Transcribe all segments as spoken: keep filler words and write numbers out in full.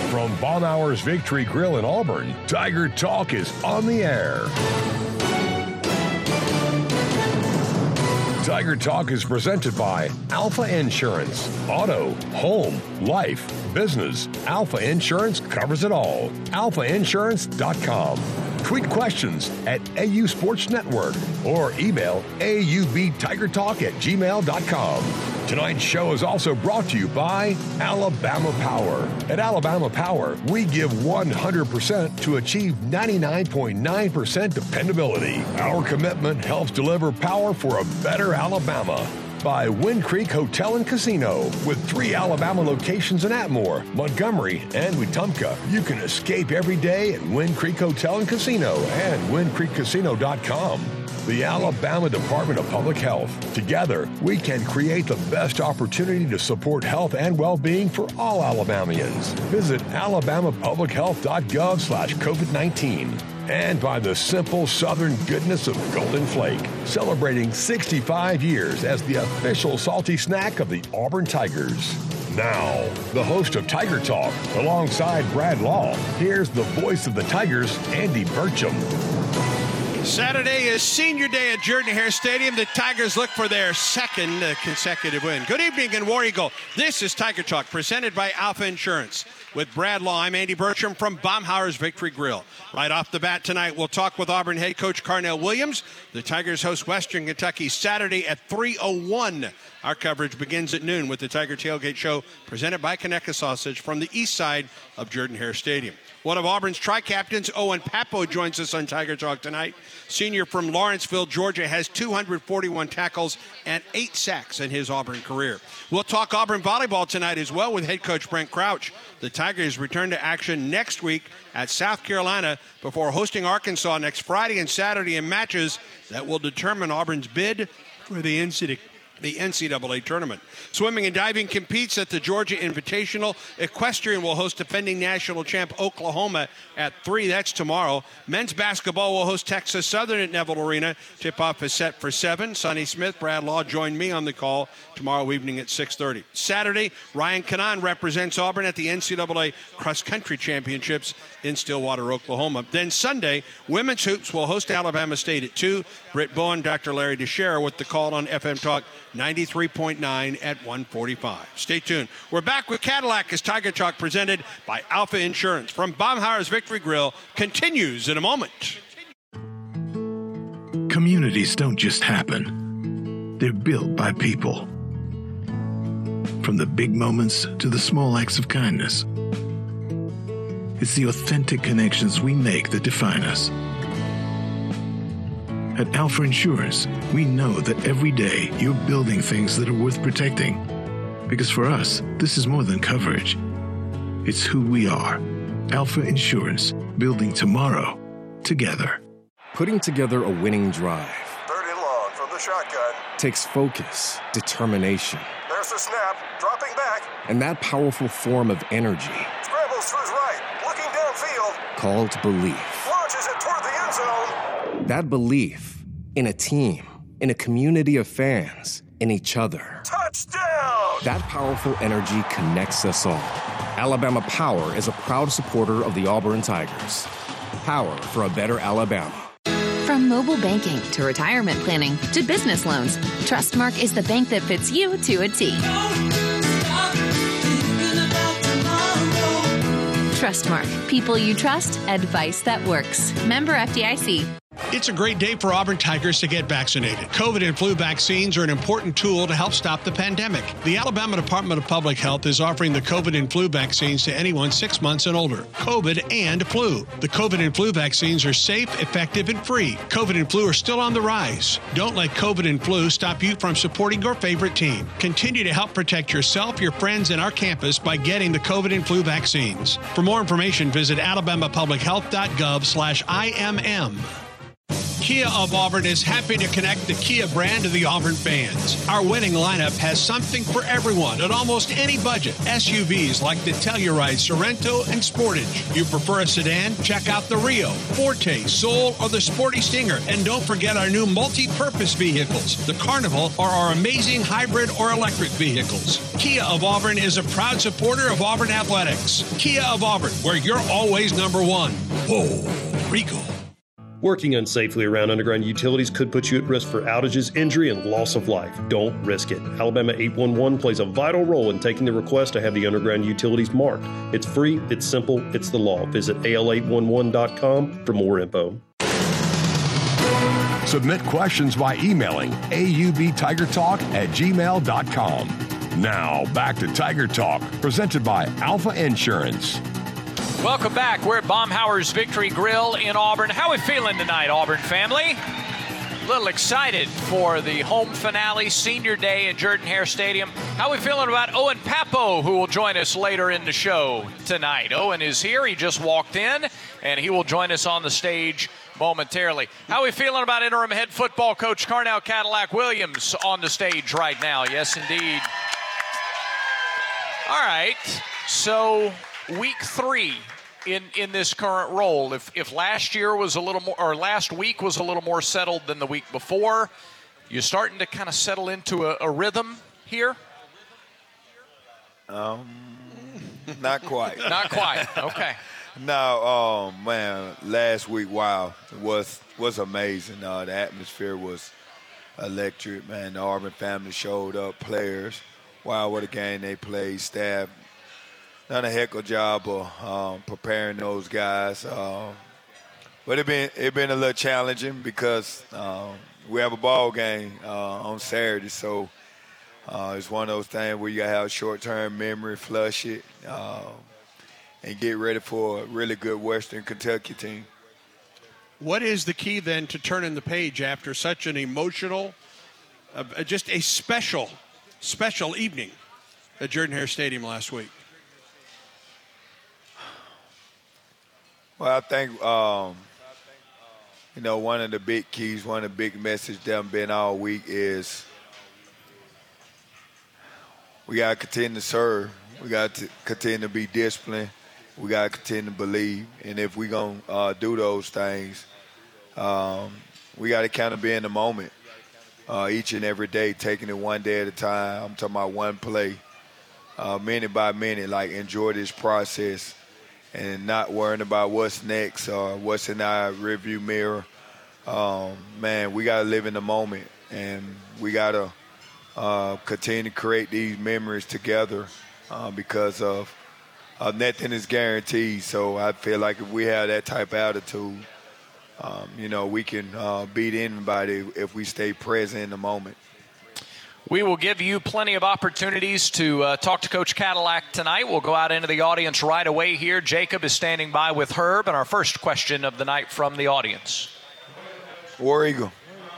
From Baumhauer's Victory Grill in Auburn, Tiger Talk is on the air. Tiger Talk is presented by Alpha Insurance. Auto, home, life, business. Alpha Insurance covers it all. alpha insurance dot com. Tweet questions at A U Sports Network or email A U B Tiger Talk at gmail dot com. Tonight's show is also brought to you by Alabama Power. At Alabama Power, we give one hundred percent to achieve ninety-nine point nine percent dependability. Our commitment helps deliver power for a better Alabama. By Wind Creek Hotel and Casino. With three Alabama locations in Atmore, Montgomery, and Wetumpka. You can escape every day at Wind Creek Hotel and Casino and wind creek casino dot com. The Alabama Department of Public Health. Together, we can create the best opportunity to support health and well-being for all Alabamians. Visit alabama public health dot gov slash covid nineteen. And by the simple southern goodness of Golden Flake, celebrating sixty-five years as the official salty snack of the Auburn Tigers. Now, the host of Tiger Talk, alongside Brad Law, here's the voice of the Tigers, Andy Burcham. Saturday is senior day at Jordan-Hare Stadium. The Tigers look for their second uh, consecutive win. Good evening in War Eagle. This is Tiger Talk, presented by Alpha Insurance. With Brad Law, I'm Andy Burcham from Baumhauer's Victory Grill. Right off the bat tonight, we'll talk with Auburn head coach Carnell Williams. The Tigers host Western Kentucky Saturday at three oh one. Our coverage begins at noon with the Tiger Tailgate Show, presented by Conecuh Sausage from the east side of Jordan-Hare Stadium. One of Auburn's tri-captains, Owen Pappoe, joins us on Tiger Talk tonight. Senior from Lawrenceville, Georgia, has two hundred forty-one tackles and eight sacks in his Auburn career. We'll talk Auburn volleyball tonight as well with head coach Brent Crouch. The Tigers return to action next week at South Carolina before hosting Arkansas next Friday and Saturday in matches that will determine Auburn's bid for the N C double A. The N C double A tournament. Swimming and diving competes at the Georgia Invitational. Equestrian will host defending national champ Oklahoma at three. That's tomorrow. Men's basketball will host Texas Southern at Neville Arena. Tip-off is set for seven. Sonny Smith, Brad Law join me on the call tomorrow evening at six thirty. Saturday, Ryan Cannon represents Auburn at the N C double A cross-country championships in Stillwater, Oklahoma. Then Sunday, women's hoops will host Alabama State at two. Britt Bowen, Doctor Larry DeShera with the call on F M Talk ninety-three point nine at one forty-five. Stay tuned. We're back with Cadillac as Tiger Talk, presented by Alpha Insurance from Baumhauer's Victory Grill, continues in a moment. Communities don't just happen. They're built by people. From the big moments to the small acts of kindness. It's the authentic connections we make that define us. At Alpha Insurance, we know that every day you're building things that are worth protecting. Because for us, this is more than coverage. It's who we are. Alpha Insurance, building tomorrow together. Putting together a winning drive. Third and long from the shotgun. Takes focus, determination. There's the snap, dropping back. And that powerful form of energy. Scrambles to his right, looking downfield. Called belief. Launches it toward the end zone. That belief in a team, in a community of fans, in each other. Touchdown! That powerful energy connects us all. Alabama Power is a proud supporter of the Auburn Tigers. Power for a better Alabama. From mobile banking to retirement planning to business loans, Trustmark is the bank that fits you to a T. Trustmark. People you trust. Advice that works. Member F D I C. It's a great day for Auburn Tigers to get vaccinated. COVID and flu vaccines are an important tool to help stop the pandemic. The Alabama Department of Public Health is offering the COVID and flu vaccines to anyone six months and older. COVID and flu. The COVID and flu vaccines are safe, effective, and free. COVID and flu are still on the rise. Don't let COVID and flu stop you from supporting your favorite team. Continue to help protect yourself, your friends, and our campus by getting the COVID and flu vaccines. For more information, visit alabama public health dot gov slash I M M. Kia of Auburn is happy to connect the Kia brand to the Auburn fans. Our winning lineup has something for everyone at almost any budget. S U Vs like the Telluride, Sorento, and Sportage. You prefer a sedan? Check out the Rio, Forte, Soul, or the Sporty Stinger. And don't forget our new multi-purpose vehicles, the Carnival, or our amazing hybrid or electric vehicles. Kia of Auburn is a proud supporter of Auburn Athletics. Kia of Auburn, where you're always number one. Whoa, Rico. Working unsafely around underground utilities could put you at risk for outages, injury, and loss of life. Don't risk it. Alabama eight one one plays a vital role in taking the request to have the underground utilities marked. It's free, it's simple, it's the law. Visit A L eight one one dot com for more info. Submit questions by emailing A U B Tiger Talk at gmail dot com. Now, back to Tiger Talk, presented by Alpha Insurance. Welcome back. We're at Baumhauer's Victory Grill in Auburn. How are we feeling tonight, Auburn family? A little excited for the home finale, senior day at Jordan-Hare Stadium. How are we feeling about Owen Pappoe, who will join us later in the show tonight? Owen is here. He just walked in, and he will join us on the stage momentarily. How are we feeling about interim head football coach Carnell Cadillac Williams on the stage right now? Yes, indeed. All right, so week three in, in this current role. If if last year was a little more, or last week was a little more settled than the week before, you're starting to kind of settle into a, a rhythm here? Um, not quite. Not quite. Okay. No, oh man, last week, wow, was was amazing. Uh, the atmosphere was electric, man. The Auburn family showed up, players. Wow, what a game they played. Staff done a heck of a job of um, preparing those guys. Um, but it been it been a little challenging because um, we have a ball game uh, on Saturday, so uh, it's one of those things where you gotta have short-term memory, flush it, uh, and get ready for a really good Western Kentucky team. What is the key then to turning the page after such an emotional, uh, just a special, special evening at Jordan-Hare Stadium last week? Well, I think, um, you know, one of the big keys, one of the big messages that have been all week is we got to continue to serve. We got to continue to be disciplined. We got to continue to believe. And if we're going to uh, do those things, um, we got to kind of be in the moment uh, each and every day, taking it one day at a time. I'm talking about one play, uh, minute by minute, like enjoy this process and not worrying about what's next or what's in our rearview mirror. Um, man, we got to live in the moment, and we got to uh, continue to create these memories together uh, because of uh, nothing is guaranteed. So I feel like if we have that type of attitude, um, you know, we can uh, beat anybody if we stay present in the moment. We will give you plenty of opportunities to uh, talk to Coach Cadillac tonight. We'll go out into the audience right away here. Jacob is standing by with Herb, and our first question of the night from the audience. War Eagle.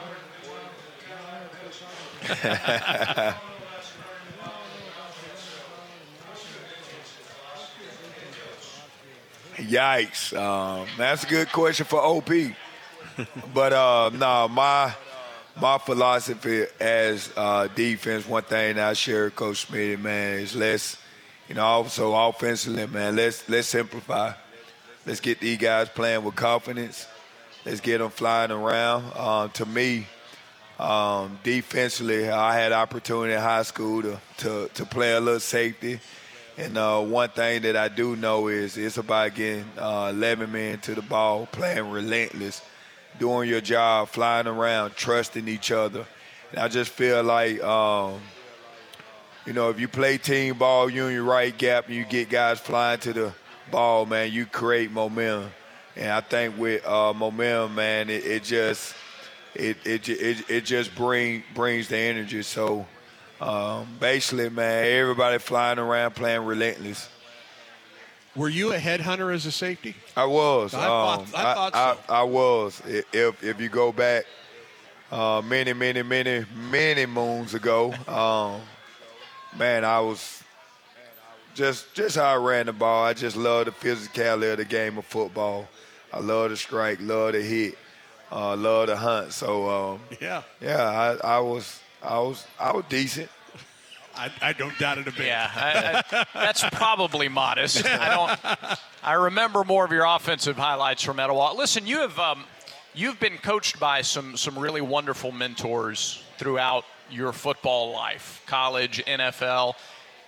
Yikes. Um, that's a good question for O P. But, uh, no, my my philosophy as uh, defense, one thing I share with Coach Smitty, man, is let's, you know, also offensively, man, let's, let's simplify. Let's get these guys playing with confidence. Let's get them flying around. Um, to me, um, defensively, I had opportunity in high school to, to, to play a little safety. And uh, one thing that I do know is it's about getting uh, eleven men to the ball, playing relentless, doing your job, flying around, trusting each other. And I just feel like, um, you know, if you play team ball, you in your right gap, and you get guys flying to the ball, man, you create momentum. And I think with uh, momentum, man, it, it just it it it, it just bring brings the energy. So. Um, basically, man, everybody flying around playing relentless. Were you a headhunter as a safety? I was. I thought, um, I, thought I, so. I, I was. If if you go back uh, many, many, many, many moons ago, um, man, I was just just how I ran the ball. I just love the physicality of the game of football. I love to strike, love to hit, uh, love to hunt. So um, yeah, yeah, I, I was. I was I was decent. I, I don't doubt it a bit. Yeah, I, I, that's probably modest. I don't. I remember more of your offensive highlights from Etowah. Listen, you have um, you've been coached by some some really wonderful mentors throughout your football life, college, N F L.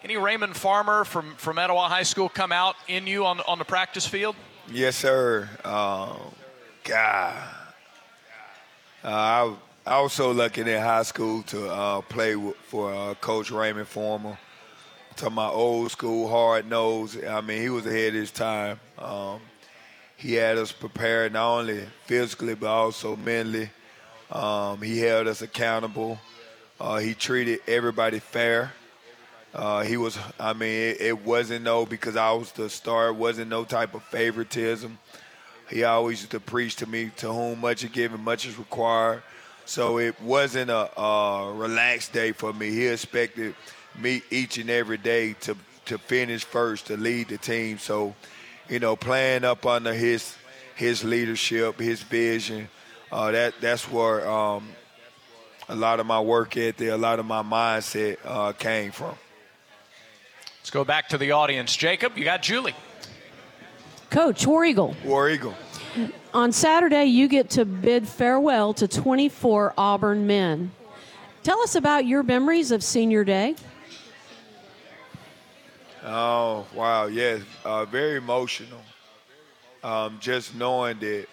Any Raymond Farmer from, from Etowah High School come out in you on, on the practice field? Yes, sir. Um, God. Uh, I, I was so lucky in high school to uh, play with, for uh, Coach Raymond Farmer. To my old school, hard nose. I mean, he was ahead of his time. Um, he had us prepared not only physically but also mentally. Um, he held us accountable. Uh, he treated everybody fair. Uh, he was, I mean, it, it wasn't no, because I was the star, it wasn't no type of favoritism. He always used to preach to me, to whom much is given, much is required. So it wasn't a, a relaxed day for me. He expected me each and every day to, to finish first, to lead the team. So, you know, playing up under his his leadership, his vision, uh, that that's where um, a lot of my work ethic, a lot of my mindset uh, came from. Let's go back to the audience. Jacob, you got Julie. Coach, War Eagle. War Eagle. On Saturday, you get to bid farewell to twenty-four Auburn men. Tell us about your memories of Senior Day. Oh, wow, yes. Uh, very emotional. Um, just knowing that,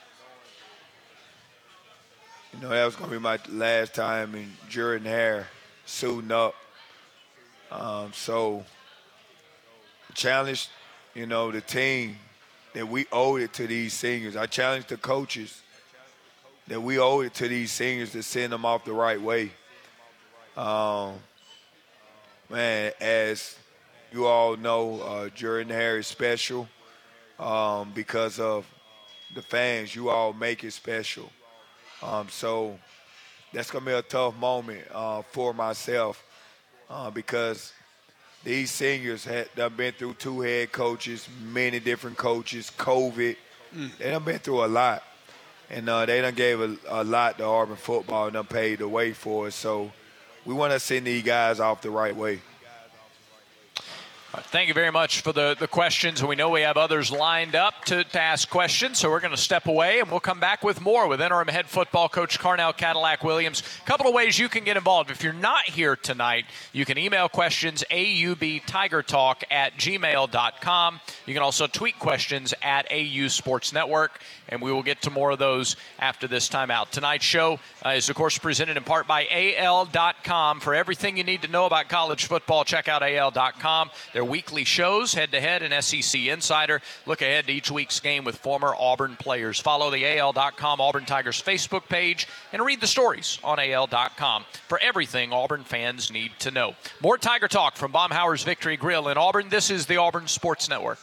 you know, that was going to be my last time in Jordan-Hare suiting up. Um, so, challenged, you know, the team that we owed it to these seniors. I challenged the coaches that we owed it to these seniors to send them off the right way. Um, man, as you all know, uh, Jordan-Hare is special um, because of the fans. You all make it special. Um, so that's going to be a tough moment uh, for myself uh, because these seniors had done been through two head coaches, many different coaches, COVID. Mm. They done been through a lot. And uh, they done gave a, a lot to Auburn football and done paid the way for it. So we want to send these guys off the right way. Thank you very much for the, the questions. We know we have others lined up to, to ask questions, so we're going to step away, and we'll come back with more with interim head football coach Carnell Cadillac Williams. A couple of ways you can get involved. If you're not here tonight, you can email questions A U B Tiger Talk at gmail dot com. You can also tweet questions at A U Sports Network, and we will get to more of those after this timeout. Tonight's show uh, is, of course, presented in part by A L dot com. For everything you need to know about college football, check out A L dot com. Their weekly shows, head-to-head and S E C Insider. Look ahead to each week's game with former Auburn players. Follow the A L dot com Auburn Tigers Facebook page and read the stories on A L dot com for everything Auburn fans need to know. More Tiger Talk from Baumhauer's Victory Grill in Auburn. This is the Auburn Sports Network.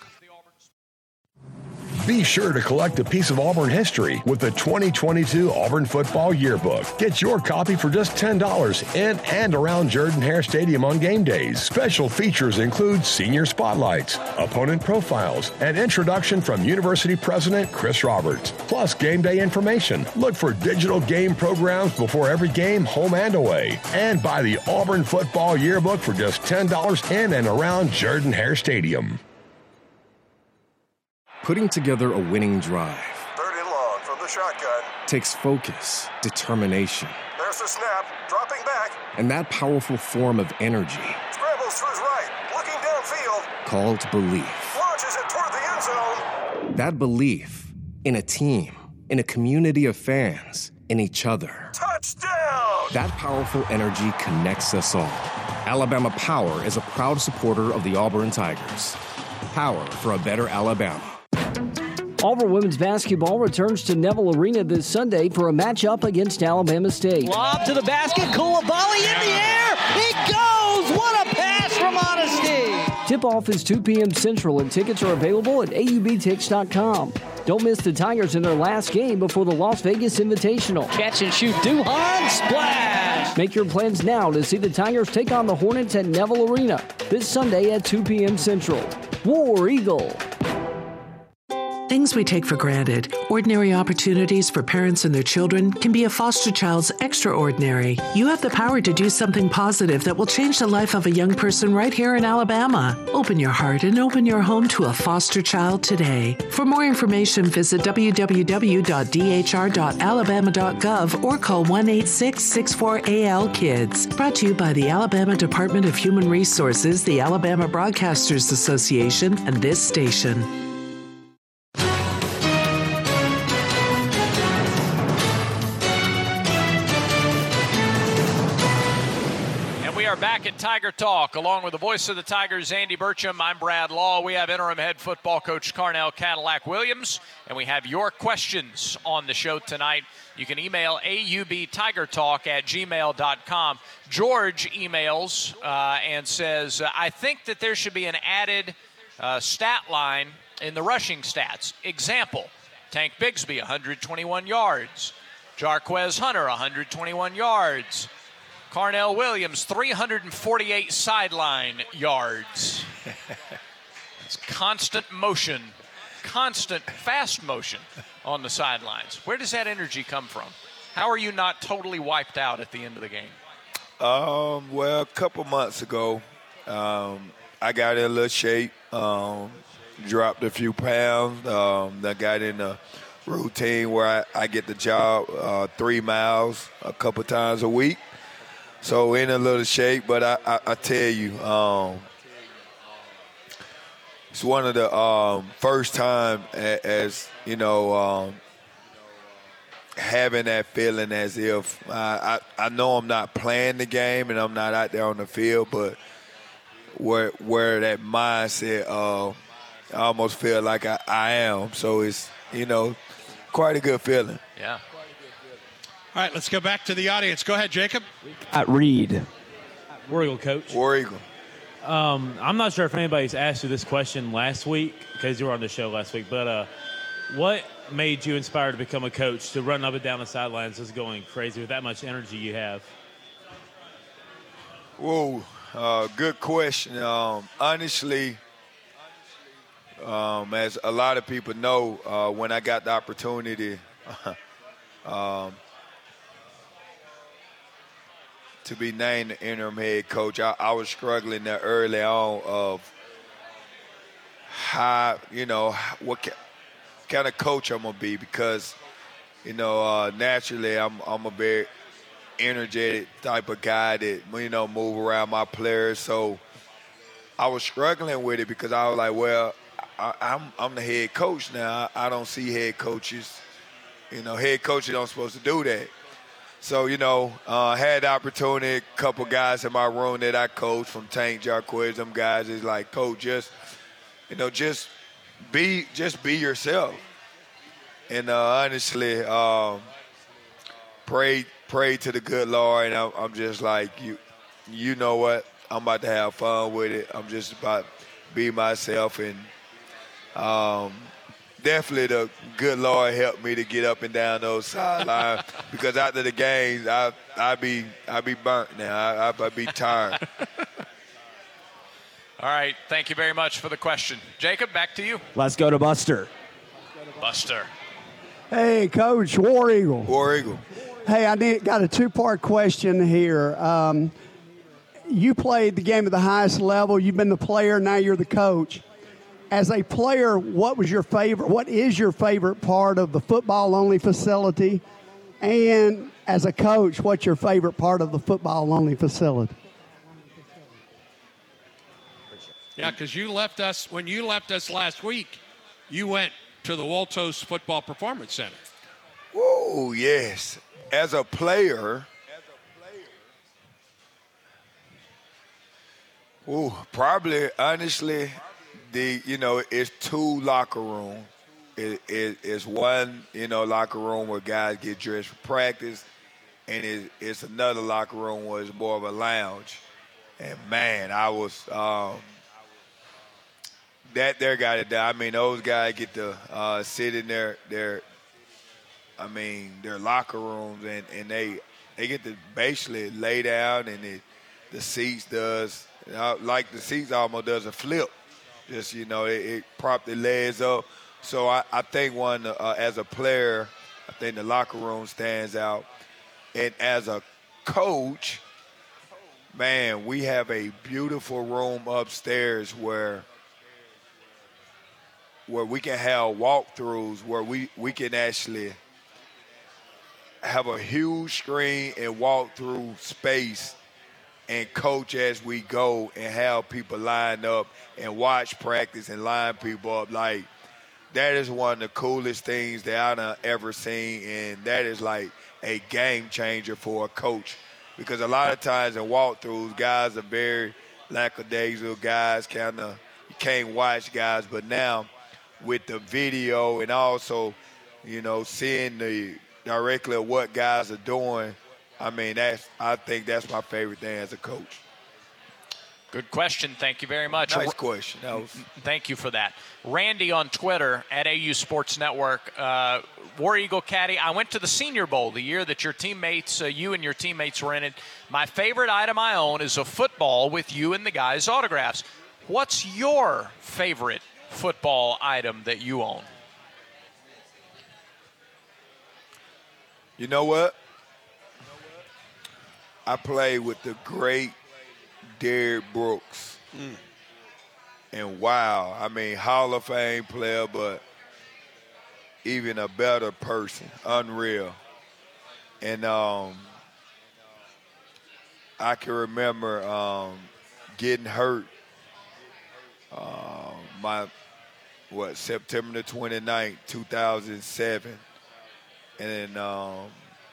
Be sure to collect a piece of Auburn history with the twenty twenty-two Auburn Football Yearbook. Get your copy for just ten dollars in and around Jordan-Hare Stadium on game days. Special features include senior spotlights, opponent profiles, and introduction from University President Chris Roberts, plus game day information. Look for digital game programs before every game, home and away. And buy the Auburn Football Yearbook for just ten dollars in and around Jordan-Hare Stadium. Putting together a winning drive Third and long from the shotgun. takes focus, determination, There's the snap, dropping back. and that powerful form of energy Scrambles to his right, looking downfield. called belief. Launches it toward the end zone. That belief in a team, in a community of fans, in each other. Touchdown! That powerful energy connects us all. Alabama Power is a proud supporter of the Auburn Tigers. Power for a better Alabama. Auburn women's basketball returns to Neville Arena this Sunday for a matchup against Alabama State. Lob to the basket, Koulibaly in the air, he goes! What a pass from Honesty! Tip-off is two p.m. Central, and tickets are available at A U B tix dot com. Don't miss the Tigers in their last game before the Las Vegas Invitational. Catch and shoot, Duhan, splash! Make your plans now to see the Tigers take on the Hornets at Neville Arena this Sunday at two p.m. Central. War Eagle. things we take for granted, ordinary opportunities for parents and their children, can be a foster child's extraordinary. You have the power to do something positive that will change the life of a young person right here in Alabama. Open your heart and open your home to a foster child today. For more information, visit w w w dot d h r dot alabama dot gov or call one eight six six four A L KIDS. Brought to you by the Alabama Department of Human Resources, the Alabama Broadcasters Association, and this station. Back at Tiger Talk, along with the voice of the Tigers, Andy Burcham. I'm Brad Law. We have interim head football coach Carnell Cadillac Williams, and we have your questions on the show tonight. You can email A U B Tiger Talk at gmail dot com. George emails uh, and says, I think that there should be an added uh, stat line in the rushing stats. Example, Tank Bigsby, one hundred twenty-one yards. Jarquez Hunter, one hundred twenty-one yards. Carnell Williams, three hundred forty-eight sideline yards. It's constant motion, constant fast motion on the sidelines. Where does that energy come from? How are you not totally wiped out at the end of the game? Um, well, a couple months ago, um, I got in a little shape, um, dropped a few pounds. Um, I got in a routine where I, I get the job uh, three miles a couple times a week. So in a little shape, but I, I, I tell you, um, it's one of the um, first time as, as you know, um, having that feeling as if I, I, I know I'm not playing the game and I'm not out there on the field, but where where that mindset, uh, I almost feel like I, I am. So it's, you know, quite a good feeling. Yeah. All right, let's go back to the audience. Go ahead, Jacob. At Reed. War Eagle, Coach. War Eagle. Um, I'm not sure if anybody's asked you this question last week because you were on the show last week, but uh, what made you inspired to become a coach, to run up and down the sidelines just going crazy with that much energy you have? Whoa, uh, good question. Um, honestly, um, as a lot of people know, uh, when I got the opportunity um, to be named the interim head coach, I, I was struggling there early on of how, you know, what ca- kind of coach I'm going to be because, you know, uh, naturally I'm, I'm a very energetic type of guy that, you know, move around my players. So I was struggling with it because I was like, well, I, I'm, I'm the head coach now. I, I don't see head coaches. You know, head coaches don't supposed to do that. So, you know, I uh, had the opportunity, a couple guys in my room that I coached from Tank, Jarquez, them guys is like, coach, just, you know, just be just be yourself. And uh, honestly, um, pray pray to the good Lord, and I'm, I'm just like, you you know what? I'm about to have fun with it. I'm just about to be myself, and um, definitely the good Lord helped me to get up and down those sidelines because after the games, I I be I be burnt now. I I be tired. All right, thank you very much for the question. Jacob, back to you. Let's go to Buster. Buster. Hey, Coach, War Eagle. War Eagle. Hey, I need, got a two-part question here. Um, you played the game at the highest level. You've been the player, now you're the coach. As a player, what was your favorite? What is your favorite part of the football-only facility? And as a coach, what's your favorite part of the football-only facility? Yeah, because you left us, when you left us last week, you went to the Woltos Football Performance Center. Whoa, yes. As a player, ooh, probably, honestly, the you know, it's two locker rooms. It, it, it's one, you know, locker room where guys get dressed for practice, and it, it's another locker room where it's more of a lounge. And, man, I was um, – that there got it done. I mean, those guys get to uh, sit in their, their, I mean, their locker rooms, and, and they they get to basically lay down, and it, the seats does, uh, like the seats almost does a flip. Just, you know, it, it prop their legs up So I, I think one, uh, as a player, I think the locker room stands out. And as a coach, man, we have a beautiful room upstairs where where we can have walkthroughs, where we, we can actually have a huge screen and walk through space and coach as we go and have people line up and watch practice and line people up. Like, that is one of the coolest things that I've ever seen, and that is like a game changer for a coach. Because a lot of times in walkthroughs, guys are very lackadaisical, guys kind of, you can't watch guys, but now with the video and also, you know, seeing the directly what guys are doing, I mean, that's I think that's my favorite thing as a coach. Good question. Thank you very much. Nice question. That was... Thank you for that. Randy on Twitter at A U Sports Network. Uh, War Eagle Caddy, I went to the Senior Bowl the year that your teammates, uh, you and your teammates were in it. My favorite item I own is a football with you and the guys' autographs. What's your favorite football item that you own? You know what? I played with the great Derrick Brooks. Mm. And wow, I mean, Hall of Fame player, but even a better person, unreal. And um, I can remember um, getting hurt uh, my, what, September the twenty-ninth, two thousand seven. And then um,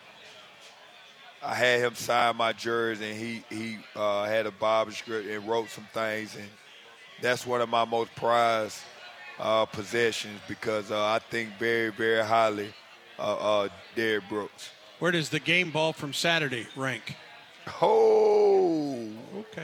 I had him sign my jersey, and he, he uh, had a Bible script and wrote some things. And that's one of my most prized uh, possessions because uh, I think very, very highly of uh, uh, Derrick Brooks. Where does the game ball from Saturday rank? Oh. Okay.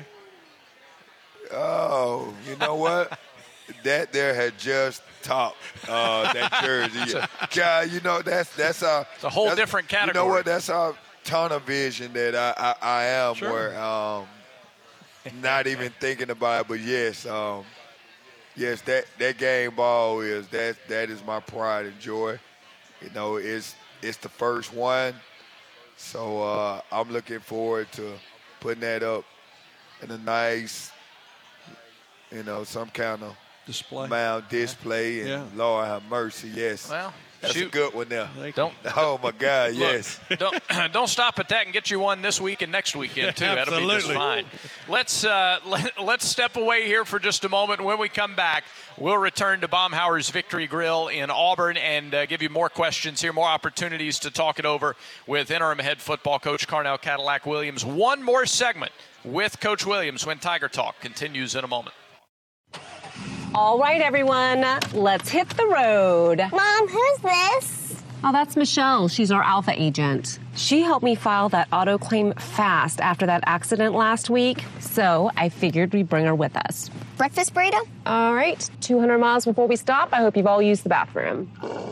Oh, you know what? That there had just topped uh, that jersey. God, you know, that's that's our. It's a whole different category. You know what? That's our tunnel vision that I, I, I am Sure. where um, not even thinking about it, but yes, um, yes, that, that game ball is that that is my pride and joy. You know, it's it's the first one, so uh, I'm looking forward to putting that up in a nice, you know, some kind of display, mound display, and Yeah. Lord have mercy, yes. Well, that's shoot. a good one there. Don't. Oh my God, Look, yes. don't don't stop at that and get you one this week and next weekend too. That'll be just Absolutely. fine. Let's uh, let, let's step away here for just a moment. When we come back, we'll return to Baumhauer's Victory Grill in Auburn and uh, give you more questions here, more opportunities to talk it over with interim head football coach Carnell Cadillac Williams. One more segment with Coach Williams when Tiger Talk continues in a moment. All right, everyone, let's hit the road. Mom, who's this? Oh, that's Michelle. She's our Alpha agent. She helped me file that auto claim fast after that accident last week, so I figured we'd bring her with us. Breakfast burrito? All right, two hundred miles before we stop. I hope you've all used the bathroom.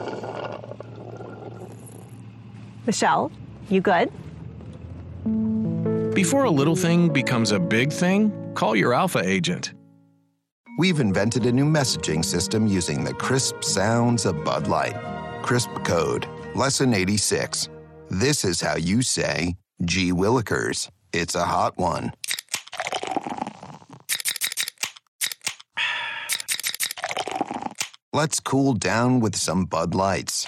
Michelle, you good? Before a little thing becomes a big thing, call your Alpha agent. We've invented a new messaging system using the crisp sounds of Bud Light. Crisp Code, Lesson eighty-six. This is how you say, gee willikers, it's a hot one. Let's cool down with some Bud Lights.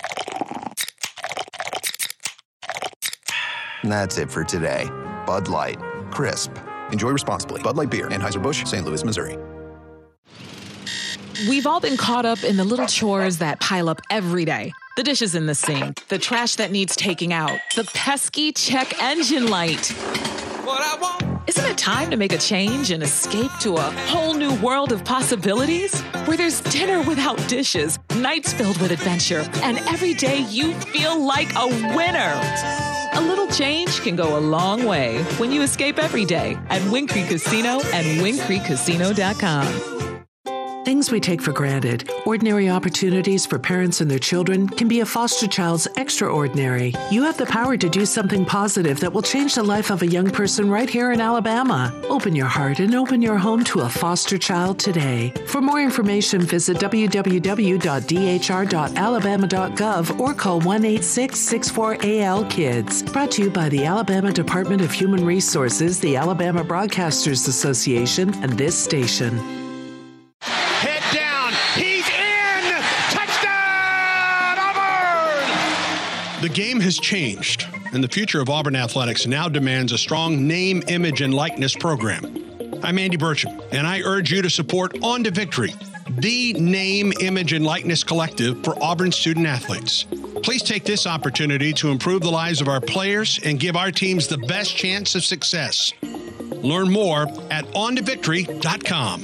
That's it for today. Bud Light, crisp. Enjoy responsibly. Bud Light Beer, Anheuser-Busch, Saint Louis, Missouri. We've all been caught up in the little chores that pile up every day. The dishes in the sink, the trash that needs taking out, the pesky check engine light. What I want. Isn't it time to make a change and escape to a whole new world of possibilities? Where there's dinner without dishes, nights filled with adventure, and every day you feel like a winner. A little change can go a long way when you escape every day at Wing Creek Casino and wing creek casino dot com. Things we take for granted, ordinary opportunities for parents and their children, can be a foster child's extraordinary. You have the power to do something positive that will change the life of a young person right here in Alabama. Open your heart and open your home to a foster child today. For more information, visit w w w dot d h r dot alabama dot gov or call one eight six six four A L KIDS. Brought to you by the Alabama Department of Human Resources, the Alabama Broadcasters Association, and this station. Head down. He's in. Touchdown, Auburn! The game has changed, and the future of Auburn athletics now demands a strong name, image, and likeness program. I'm Andy Burcham, and I urge you to support On to Victory, the name, image, and likeness collective for Auburn student athletes. Please take this opportunity to improve the lives of our players and give our teams the best chance of success. Learn more at on to victory dot com.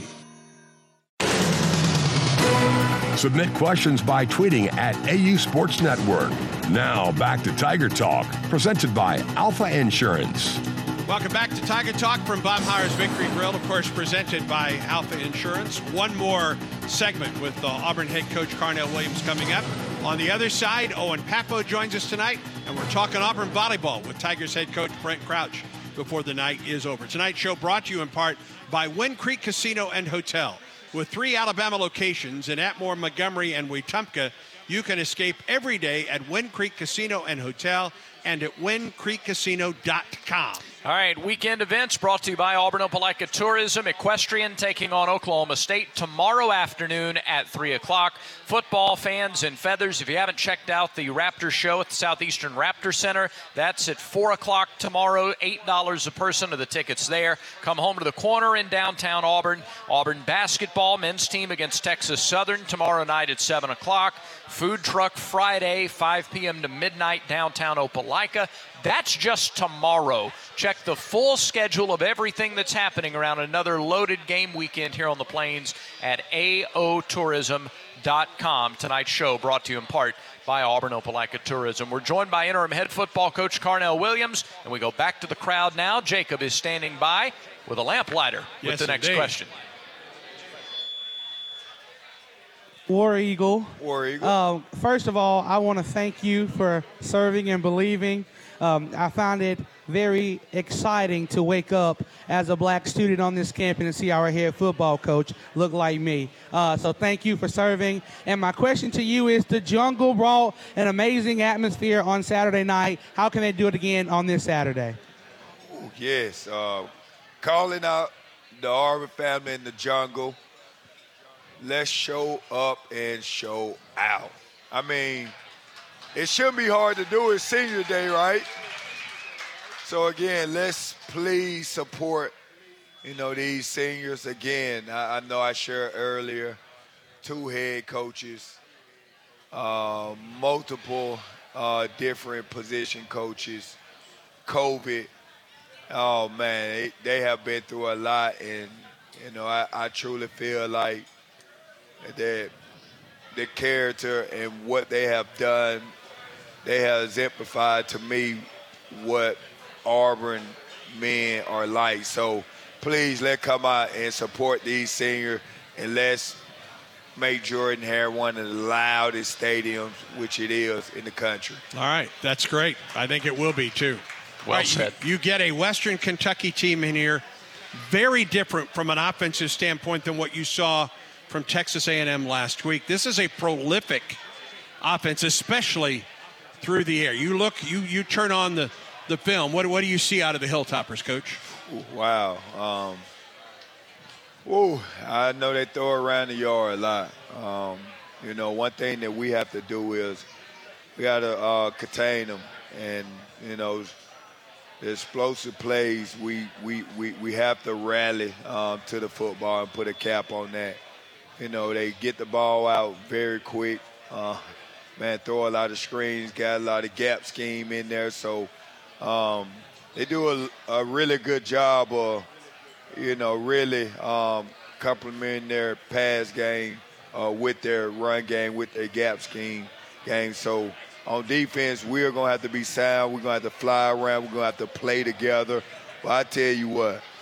Submit questions by tweeting at A U Sports Network. Now back to Tiger Talk, presented by Alpha Insurance. Welcome back to Tiger Talk from Baumhauer's Victory Grill, of course, presented by Alpha Insurance. One more segment with uh, Auburn head coach Carnell Williams coming up. On the other side, Owen Pappo joins us tonight, and we're talking Auburn volleyball with Tigers head coach Brent Crouch before the night is over. Tonight's show brought to you in part by Wind Creek Casino and Hotel. With three Alabama locations in Atmore, Montgomery, and Wetumpka, you can escape every day at Wind Creek Casino and Hotel and at wind creek casino dot com. All right, weekend events brought to you by Auburn Opelika Tourism. Equestrian taking on Oklahoma State tomorrow afternoon at three o'clock. Football fans and feathers, if you haven't checked out the Raptor show at the Southeastern Raptor Center, that's at four o'clock tomorrow, eight dollars a person of the tickets there. Come home to the corner in downtown Auburn. Auburn basketball, men's team against Texas Southern tomorrow night at seven o'clock. Food Truck Friday, five p.m. to midnight, downtown Opelika. That's just tomorrow. Check the full schedule of everything that's happening around another loaded game weekend here on the Plains at A O tourism dot com. Tonight's show brought to you in part by Auburn Opelika Tourism. We're joined by interim head football coach Carnell Williams, and we go back to the crowd now. Jacob is standing by with a lamplighter Yes, with the next indeed. question. War Eagle. War Eagle. Um, first of all, I want to thank you for serving and believing. Um, I found it very exciting to wake up as a black student on this campus and see our head football coach look like me. Uh, so thank you for serving. And my question to you is, the Jungle brought an amazing atmosphere on Saturday night. How can they do it again on this Saturday? Ooh, yes. Uh, calling out the Auburn family in the Jungle. Let's show up and show out. I mean, it shouldn't be hard to do. It's senior day, right? So, again, let's please support, you know, these seniors. Again, I, I know I shared earlier, two head coaches, uh, multiple uh, different position coaches, COVID. Oh, man, they, they have been through a lot. And, you know, I, I truly feel like that the character and what they have done, they have exemplified to me what Auburn men are like. So please, let's come out and support these seniors, and let's make Jordan Hare one of the loudest stadiums, which it is, in the country. All right, that's great. I think it will be, too. Well right, said. You, you get a Western Kentucky team in here, very different from an offensive standpoint than what you saw from Texas A and M last week. This is a prolific offense, especially through the air. You look, you you turn on the, the film. What what do you see out of the Hilltoppers, Coach? Ooh, wow. Um, whoa, I know they throw around the yard a lot. Um, you know, one thing that we have to do is we got to uh, contain them. And, you know, the explosive plays, we, we, we, we have to rally um, to the football and put a cap on that. You know, they get the ball out very quick. Uh, man, throw a lot of screens, got a lot of gap scheme in there. So um, they do a, a really good job of, you know, really um, complementing their pass game uh, with their run game, with their gap scheme game. So on defense, we're going to have to be sound. We're going to have to fly around. We're going to have to play together. But I tell you what,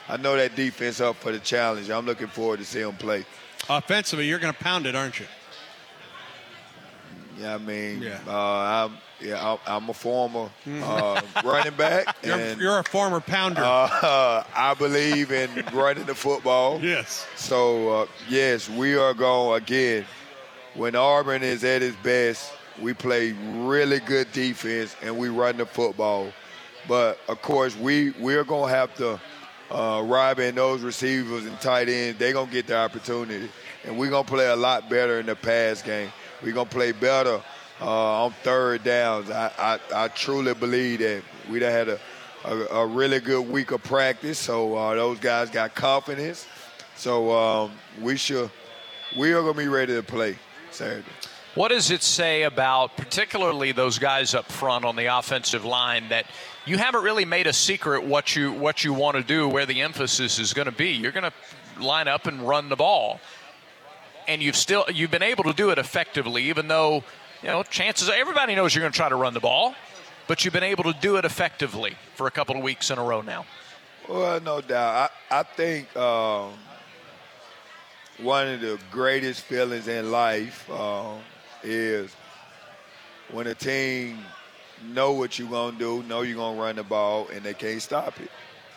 I know that defense up for the challenge. I'm looking forward to seeing them play. Offensively, you're going to pound it, aren't you? Yeah, I mean, Yeah. Uh, I'm yeah, I'm a former uh, running back. You're, and, you're a former pounder. Uh, I believe in running the football. Yes. So, uh, yes, we are going, again, when Auburn is at its best, we play really good defense and we run the football. But, of course, we, we're going to have to uh, Robbie and those receivers and tight ends, they're going to get the opportunity. And we're going to play a lot better in the pass game. We're going to play better uh, on third downs. I, I, I truly believe that we done had a, a, a really good week of practice, so uh, those guys got confidence. So um, we should, we are going to be ready to play Saturday. What does it say about particularly those guys up front on the offensive line that you haven't really made a secret what you what you want to do, where the emphasis is going to be? You're going to line up and run the ball. And you've still you've been able to do it effectively, even though, you know, chances are everybody knows you're going to try to run the ball, but you've been able to do it effectively for a couple of weeks in a row now. Well, no doubt. I, I think um, one of the greatest feelings in life um, is when a team know what you're going to do, know you're going to run the ball, and they can't stop it.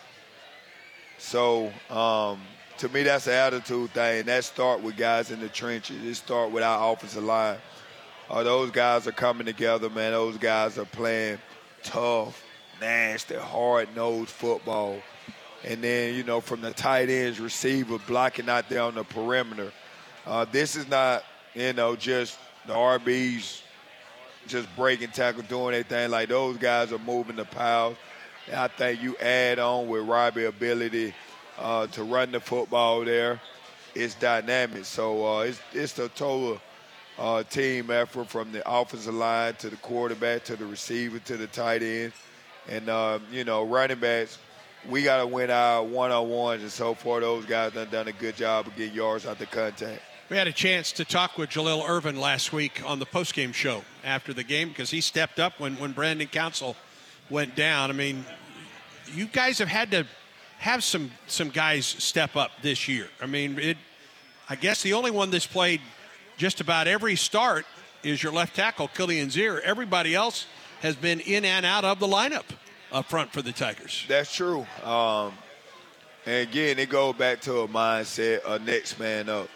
So, um, to me, that's an attitude thing. That start with guys in the trenches. It start with our offensive line. Uh, those guys are coming together, man. Those guys are playing tough, nasty, hard-nosed football. And then, you know, from the tight ends, receiver, blocking out there on the perimeter. Uh, this is not, you know, just the R Bs just breaking tackle, doing their thing. Like, those guys are moving the piles. And I think you add on with Robbie's ability Uh, to run the football there, it's dynamic. So uh, it's it's a total uh, team effort from the offensive line to the quarterback to the receiver to the tight end. And, uh, you know, running backs, we got to win our one-on-ones, and so far those guys have done a good job of getting yards out the contact. We had a chance to talk with Jalil Irvin last week on the postgame show after the game because he stepped up when, when Brandon Council went down. I mean, you guys have had to have some some guys step up this year. I mean, it. I guess the only one that's played just about every start is your left tackle, Killian Zier. Everybody else has been in and out of the lineup up front for the Tigers. That's true. Um, and again, it goes back to a mindset, a next man up.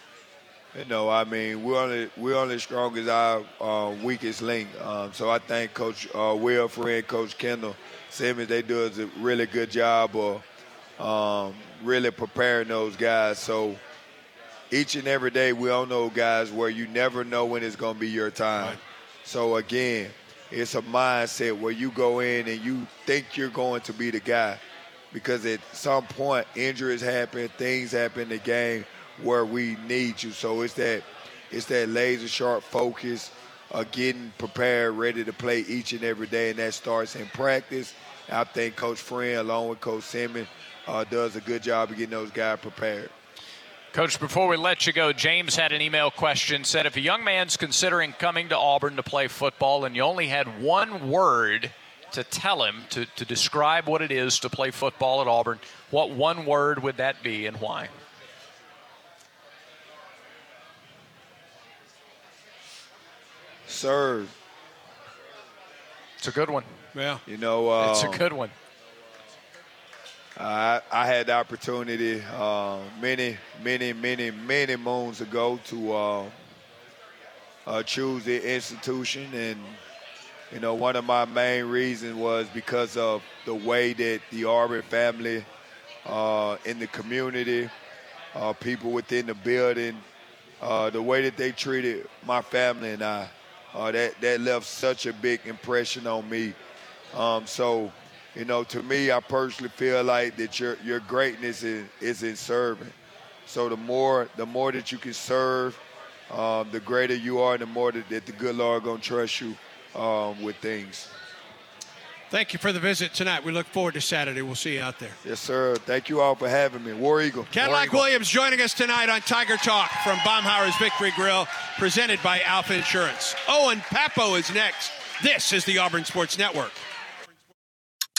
You know, I mean, we're only we're only as strong as our uh, weakest link. Um, so I think Coach uh, Wilfred, Coach Kendall Simmons, they do a really good job of um, really preparing those guys. So each and every day we all know guys where you never know when it's going to be your time. Right. So again, it's a mindset where you go in and you think you're going to be the guy, because at some point injuries happen, things happen in the game where we need you. So it's that it's that laser sharp focus of getting prepared, ready to play each and every day, and that starts in practice. And I think Coach Friend, along with Coach Simmons, uh, does a good job of getting those guys prepared. Coach, before we let you go, James had an email question, said if a young man's considering coming to Auburn to play football and you only had one word to tell him to, to describe what it is to play football at Auburn, what one word would that be and why? Serve. It's a good one. Yeah. You know, um, it's a good one. I, I had the opportunity uh, many, many, many, many moons ago to uh, uh, choose the institution. And, you know, one of my main reasons was because of the way that the Auburn family uh, in the community, uh, people within the building, uh, the way that they treated my family and I, uh, that, that left such a big impression on me. Um, so, you know, to me, I personally feel like that your your greatness is, is in serving. So the more the more that you can serve, um, the greater you are, and the more that, that the good Lord going to trust you um, with things. Thank you for the visit tonight. We look forward to Saturday. We'll see you out there. Yes, sir. Thank you all for having me. War Eagle. Cadillac War Eagle. Williams joining us tonight on Tiger Talk from Baumhauer's Victory Grill, presented by Alpha Insurance. Owen Papo is next. This is the Auburn Sports Network.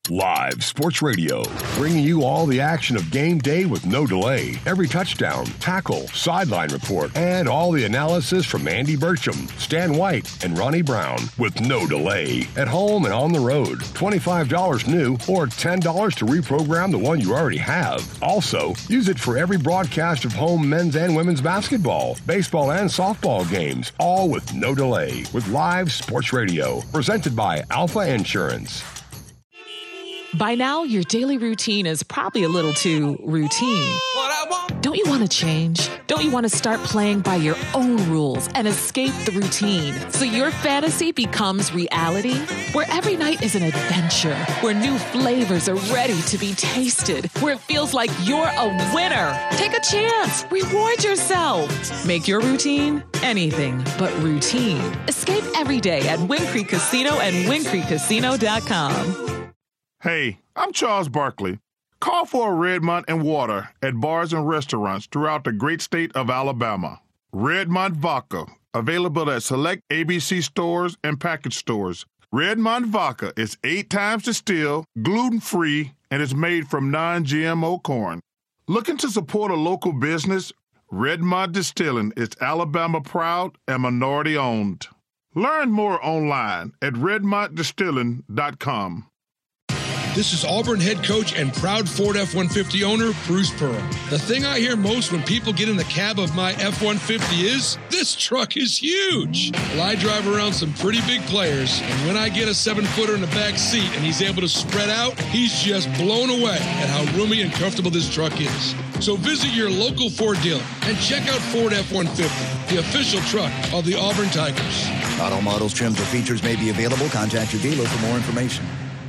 Live Sports Radio, bringing you all the action of game day with no delay. Every touchdown, tackle, sideline report, and all the analysis from Andy Burcham, Stan White, and Ronnie Brown with no delay. At home and on the road, twenty-five dollars new or ten dollars to reprogram the one you already have. Also, use it for every broadcast of home men's and women's basketball, baseball, and softball games, all with no delay. With Live Sports Radio, presented by Alpha Insurance. By now, your daily routine is probably a little too routine. Don't you want to change? Don't you want to start playing by your own rules and escape the routine so your fantasy becomes reality? Where every night is an adventure, where new flavors are ready to be tasted, where it feels like you're a winner. Take a chance. Reward yourself. Make your routine anything but routine. Escape every day at Wing Creek Casino and wing creek casino dot com. Hey, I'm Charles Barkley. Call for a Redmont and water at bars and restaurants throughout the great state of Alabama. Redmont Vodka, available at select A B C stores and package stores. Redmont Vodka is eight times distilled, gluten-free, and is made from non-G M O corn. Looking to support a local business? Redmont Distilling is Alabama proud and minority owned. Learn more online at redmont distilling dot com. This is Auburn head coach and proud Ford F one fifty owner, Bruce Pearl. The thing I hear most when people get in the cab of my F one fifty is, this truck is huge. Well, I drive around some pretty big players, and when I get a seven-footer in the back seat and he's able to spread out, he's just blown away at how roomy and comfortable this truck is. So visit your local Ford dealer and check out Ford F one fifty, the official truck of the Auburn Tigers. Not all models, trims, or features may be available. Contact your dealer for more information.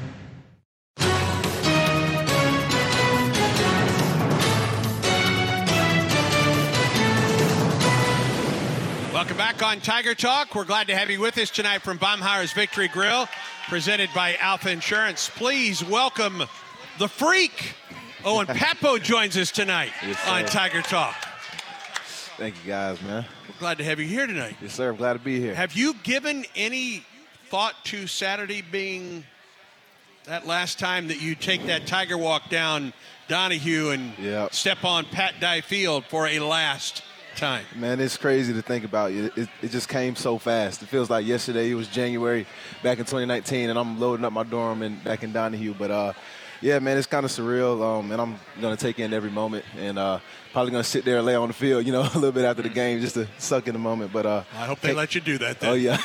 Welcome back on Tiger Talk. We're glad to have you with us tonight from Baumhauer's Victory Grill, presented by Alpha Insurance. Please welcome the Freak. Owen Papo joins us tonight yes, on Tiger Talk. Thank you, guys, man. We're glad to have you here tonight. Yes, sir. I'm glad to be here. Have you given any thought to Saturday being that last time that you take that Tiger walk down Donahue and yep. step on Pat Dye Field for a last time? Man, it's crazy to think about. It, it, it just came so fast. It feels like yesterday. It was January back in twenty nineteen, and I'm loading up my dorm and back in Donahue. But, uh, yeah, man, it's kind of surreal, um, and I'm going to take in every moment and uh, probably going to sit there and lay on the field, you know, a little bit after the game just to suck in the moment. But uh, I hope they take, let you do that then. Oh, yeah.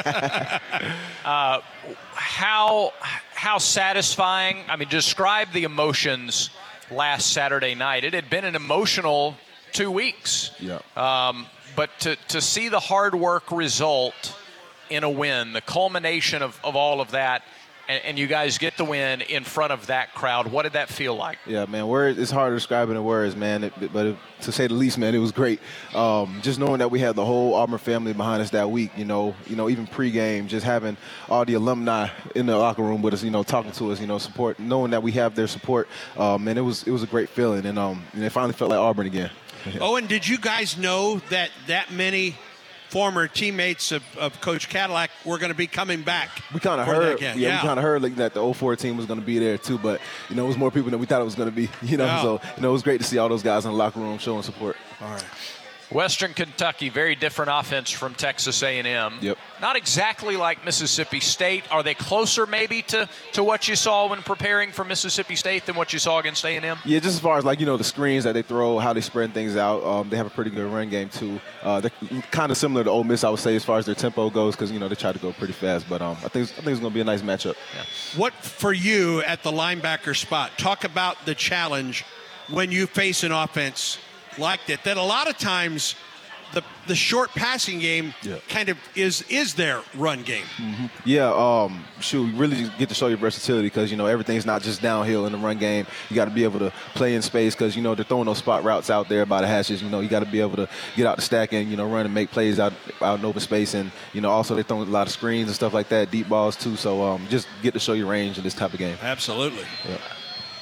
uh, how how satisfying, I mean, describe the emotions last Saturday night. It had been an emotional two weeks. Yeah. Um, but to, to see the hard work result in a win, the culmination of, of all of that, and, and you guys get the win in front of that crowd, what did that feel like? Yeah, man, words, it's hard to describe it in words, man. It, but it, to say the least, man, it was great. Um, just knowing that we had the whole Auburn family behind us that week, you know, you know, even pregame, just having all the alumni in the locker room with us, you know, talking to us, you know, support, knowing that we have their support, um, and it was it was a great feeling, and um, and it finally felt like Auburn again. Owen, did you guys know that that many former teammates of, of Coach Cadillac were going to be coming back? We kind of heard, yeah, yeah, we kind of heard like that the oh four team was going to be there too, but you know, it was more people than we thought it was going to be. You know, yeah. so you know, it was great to see all those guys in the locker room showing support. All right. Western Kentucky, very different offense from Texas A and M. Yep. Not exactly like Mississippi State. Are they closer maybe to, to what you saw when preparing for Mississippi State than what you saw against A and M? Yeah, just as far as like, you know, the screens that they throw, how they spread things out. Um, they have a pretty good run game too. Uh, they're kind of similar to Ole Miss, I would say, as far as their tempo goes, because, you know, they try to go pretty fast. But um, I think I think it's going to be a nice matchup. Yeah. What for you at the linebacker spot? Talk about the challenge when you face an offense like that, that a lot of times the the short passing game yeah. kind of is is their run game. Mm-hmm. Yeah, um, shoot, you really get to show your versatility because, you know, everything's not just downhill in the run game. You got to be able to play in space because, you know, they're throwing those spot routes out there by the hashes. You know, you got to be able to get out the stack and, you know, run and make plays out, out in open space. And, you know, also they're throwing a lot of screens and stuff like that, deep balls too. So um, just get to show your range in this type of game. Absolutely. Yeah.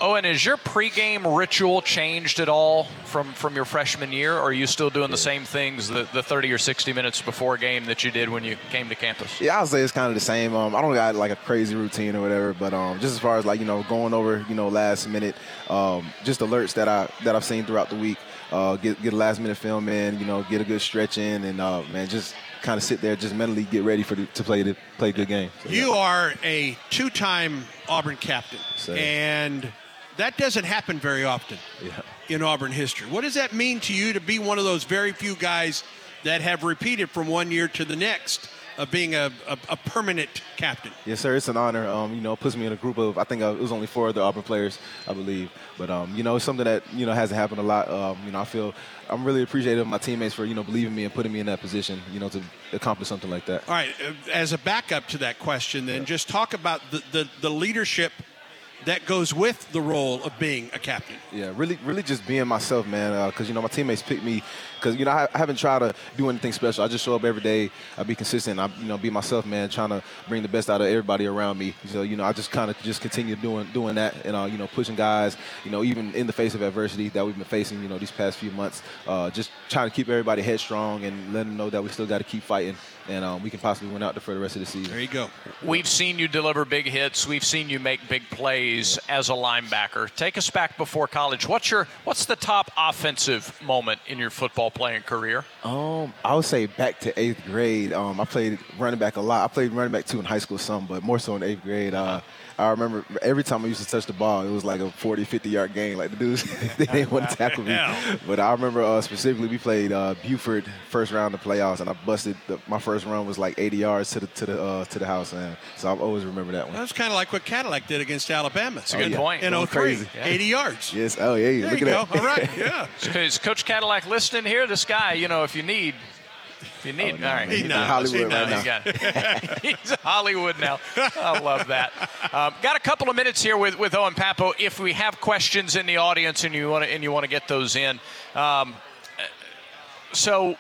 Owen, has your pregame ritual changed at all from, from your freshman year, or are you still doing the same things, the, the thirty or sixty minutes before a game that you did when you came to campus? Yeah, I'll say it's kind of the same. Um, I don't got like a crazy routine or whatever, but um, just as far as like, you know, going over, you know, last minute, um, just alerts that, I, that I've seen throughout the week, uh, get, get a last minute film in, you know, get a good stretch in, and, uh, man, just kind of sit there, just mentally get ready for the, to play the play a good game. So, you yeah. are a two-time Auburn captain, Same. and that doesn't happen very often yeah. in Auburn history. What does that mean to you to be one of those very few guys that have repeated from one year to the next of being a, a, a permanent captain? Yes, sir. It's an honor. Um, you know, it puts me in a group of, I think uh, it was only four other Auburn players, I believe. But, um, you know, it's something that, you know, hasn't happened a lot. Um, you know, I feel I'm really appreciative of my teammates for, you know, believing me and putting me in that position, you know, to accomplish something like that. All right. As a backup to that question, then, yeah. just talk about the, the, the leadership that goes with the role of being a captain. Yeah, really, really just being myself, man, because, uh, you know, my teammates pick me because, you know, I, I haven't tried to do anything special. I just show up every day. I be consistent. I, you know, be myself, man, trying to bring the best out of everybody around me. So, you know, I just kind of just continue doing doing that and, uh, you know, pushing guys, you know, even in the face of adversity that we've been facing, you know, these past few months, uh, just trying to keep everybody headstrong and let them know that we still got to keep fighting and um, we can possibly win out there for the rest of the season. There you go. We've seen you deliver big hits. We've seen you make big plays as a linebacker. Take us back before college. What's your what's the top offensive moment in your football playing career? Um, I would say back to eighth grade. Um, I played running back a lot. I played running back too in high school some, but more so in eighth grade. Uh, I remember every time I used to touch the ball, it was like a forty, fifty-yard gain. Like the dudes, they didn't want to tackle me. But I remember uh, specifically we played uh, Buford first round of the playoffs, and I busted the, my first run was like eighty yards to the to the uh, to the house, man. So I always remember that one. That's kind of like what Cadillac did against Alabama. It's a oh, good yeah. point. In oh three, yeah. eighty yards. Yes. Oh yeah. There Look you at go. that. All right. Yeah. Is Coach Cadillac listening here? This guy, you know, if you need. You need, oh, no, all right. He's He in Hollywood he right now. Got He's in Hollywood now. I love that. Um, got a couple of minutes here with, with Owen Pappoe. If we have questions in the audience and you want to and you want to get those in, um, so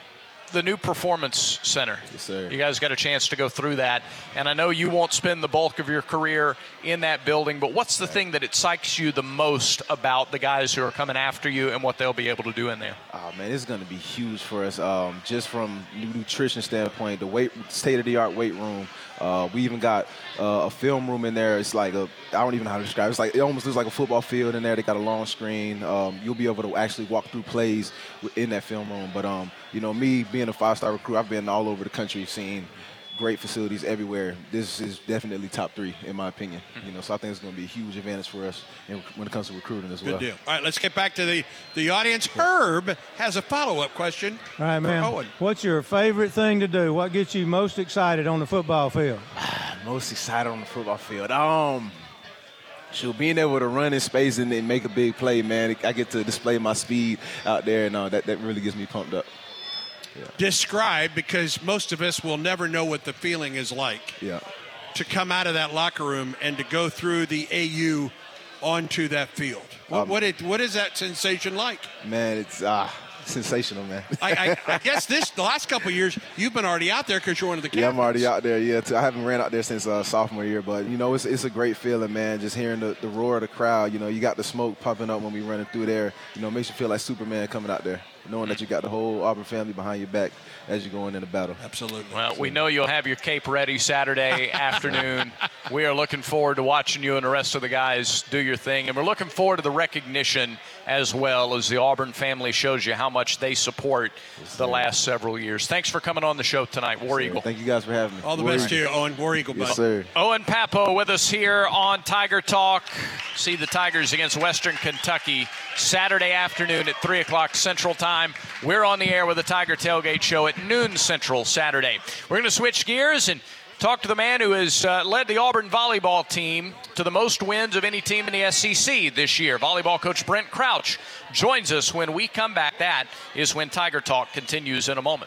the new Performance Center. Yes, sir. You guys got a chance to go through that, and I know you won't spend the bulk of your career in that building, but what's the thing that excites you the most about the guys who are coming after you and what they'll be able to do in there? Oh, man, it's going to be huge for us. Um, just from nutrition standpoint, the weight, state-of-the-art weight room. Uh, we even got uh, a film room in there. It's like a, I don't even know how to describe it. It's like, it almost looks like a football field in there. They got a long screen. Um, you'll be able to actually walk through plays in that film room. But, um, you know, me being a five-star recruit, I've been all over the country seeing great facilities everywhere. This is definitely top three, in my opinion. Mm-hmm. You know, so I think it's going to be a huge advantage for us when it comes to recruiting as well. Good deal. All right, let's get back to the, the audience. Herb has a follow-up question. All right, man. Owen. What's your favorite thing to do? What gets you most excited on the football field? Most excited on the football field? Um, Shoot, being able to run in space and then make a big play, man. I get to display my speed out there, and uh, that, that really gets me pumped up. Yeah. Describe, because most of us will never know what the feeling is like. Yeah. To come out of that locker room and to go through the A U onto that field. What, um, what, it, what is that sensation like? Man, it's uh, sensational, man. I, I, I guess this the last couple of years you've been already out there because you're one of the captains. Yeah, I'm already out there. Yeah, I haven't ran out there since uh, sophomore year, but you know it's it's a great feeling, man. Just hearing the, the roar of the crowd. You know, you got the smoke popping up when we running through there. You know, it makes you feel like Superman coming out there, knowing that you got the whole Auburn family behind your back as you're going into battle. Absolutely. Well, we know you'll have your cape ready Saturday afternoon. We are looking forward to watching you and the rest of the guys do your thing, and we're looking forward to the recognition as well as the Auburn family shows you how much they support yes, the last several years. Thanks for coming on the show tonight, War yes, Eagle. Thank you guys for having me. All the War best Eagle. to you, Owen. War Eagle, bud. Yes, sir. Owen Pappoe with us here on Tiger Talk. See the Tigers against Western Kentucky Saturday afternoon at three o'clock Central Time. We're on the air with the Tiger Tailgate Show at noon Central Saturday. We're going to switch gears and talk to the man who has uh, led the Auburn volleyball team to the most wins of any team in the S E C this year. Volleyball coach Brent Crouch joins us when we come back. That is when Tiger Talk continues in a moment.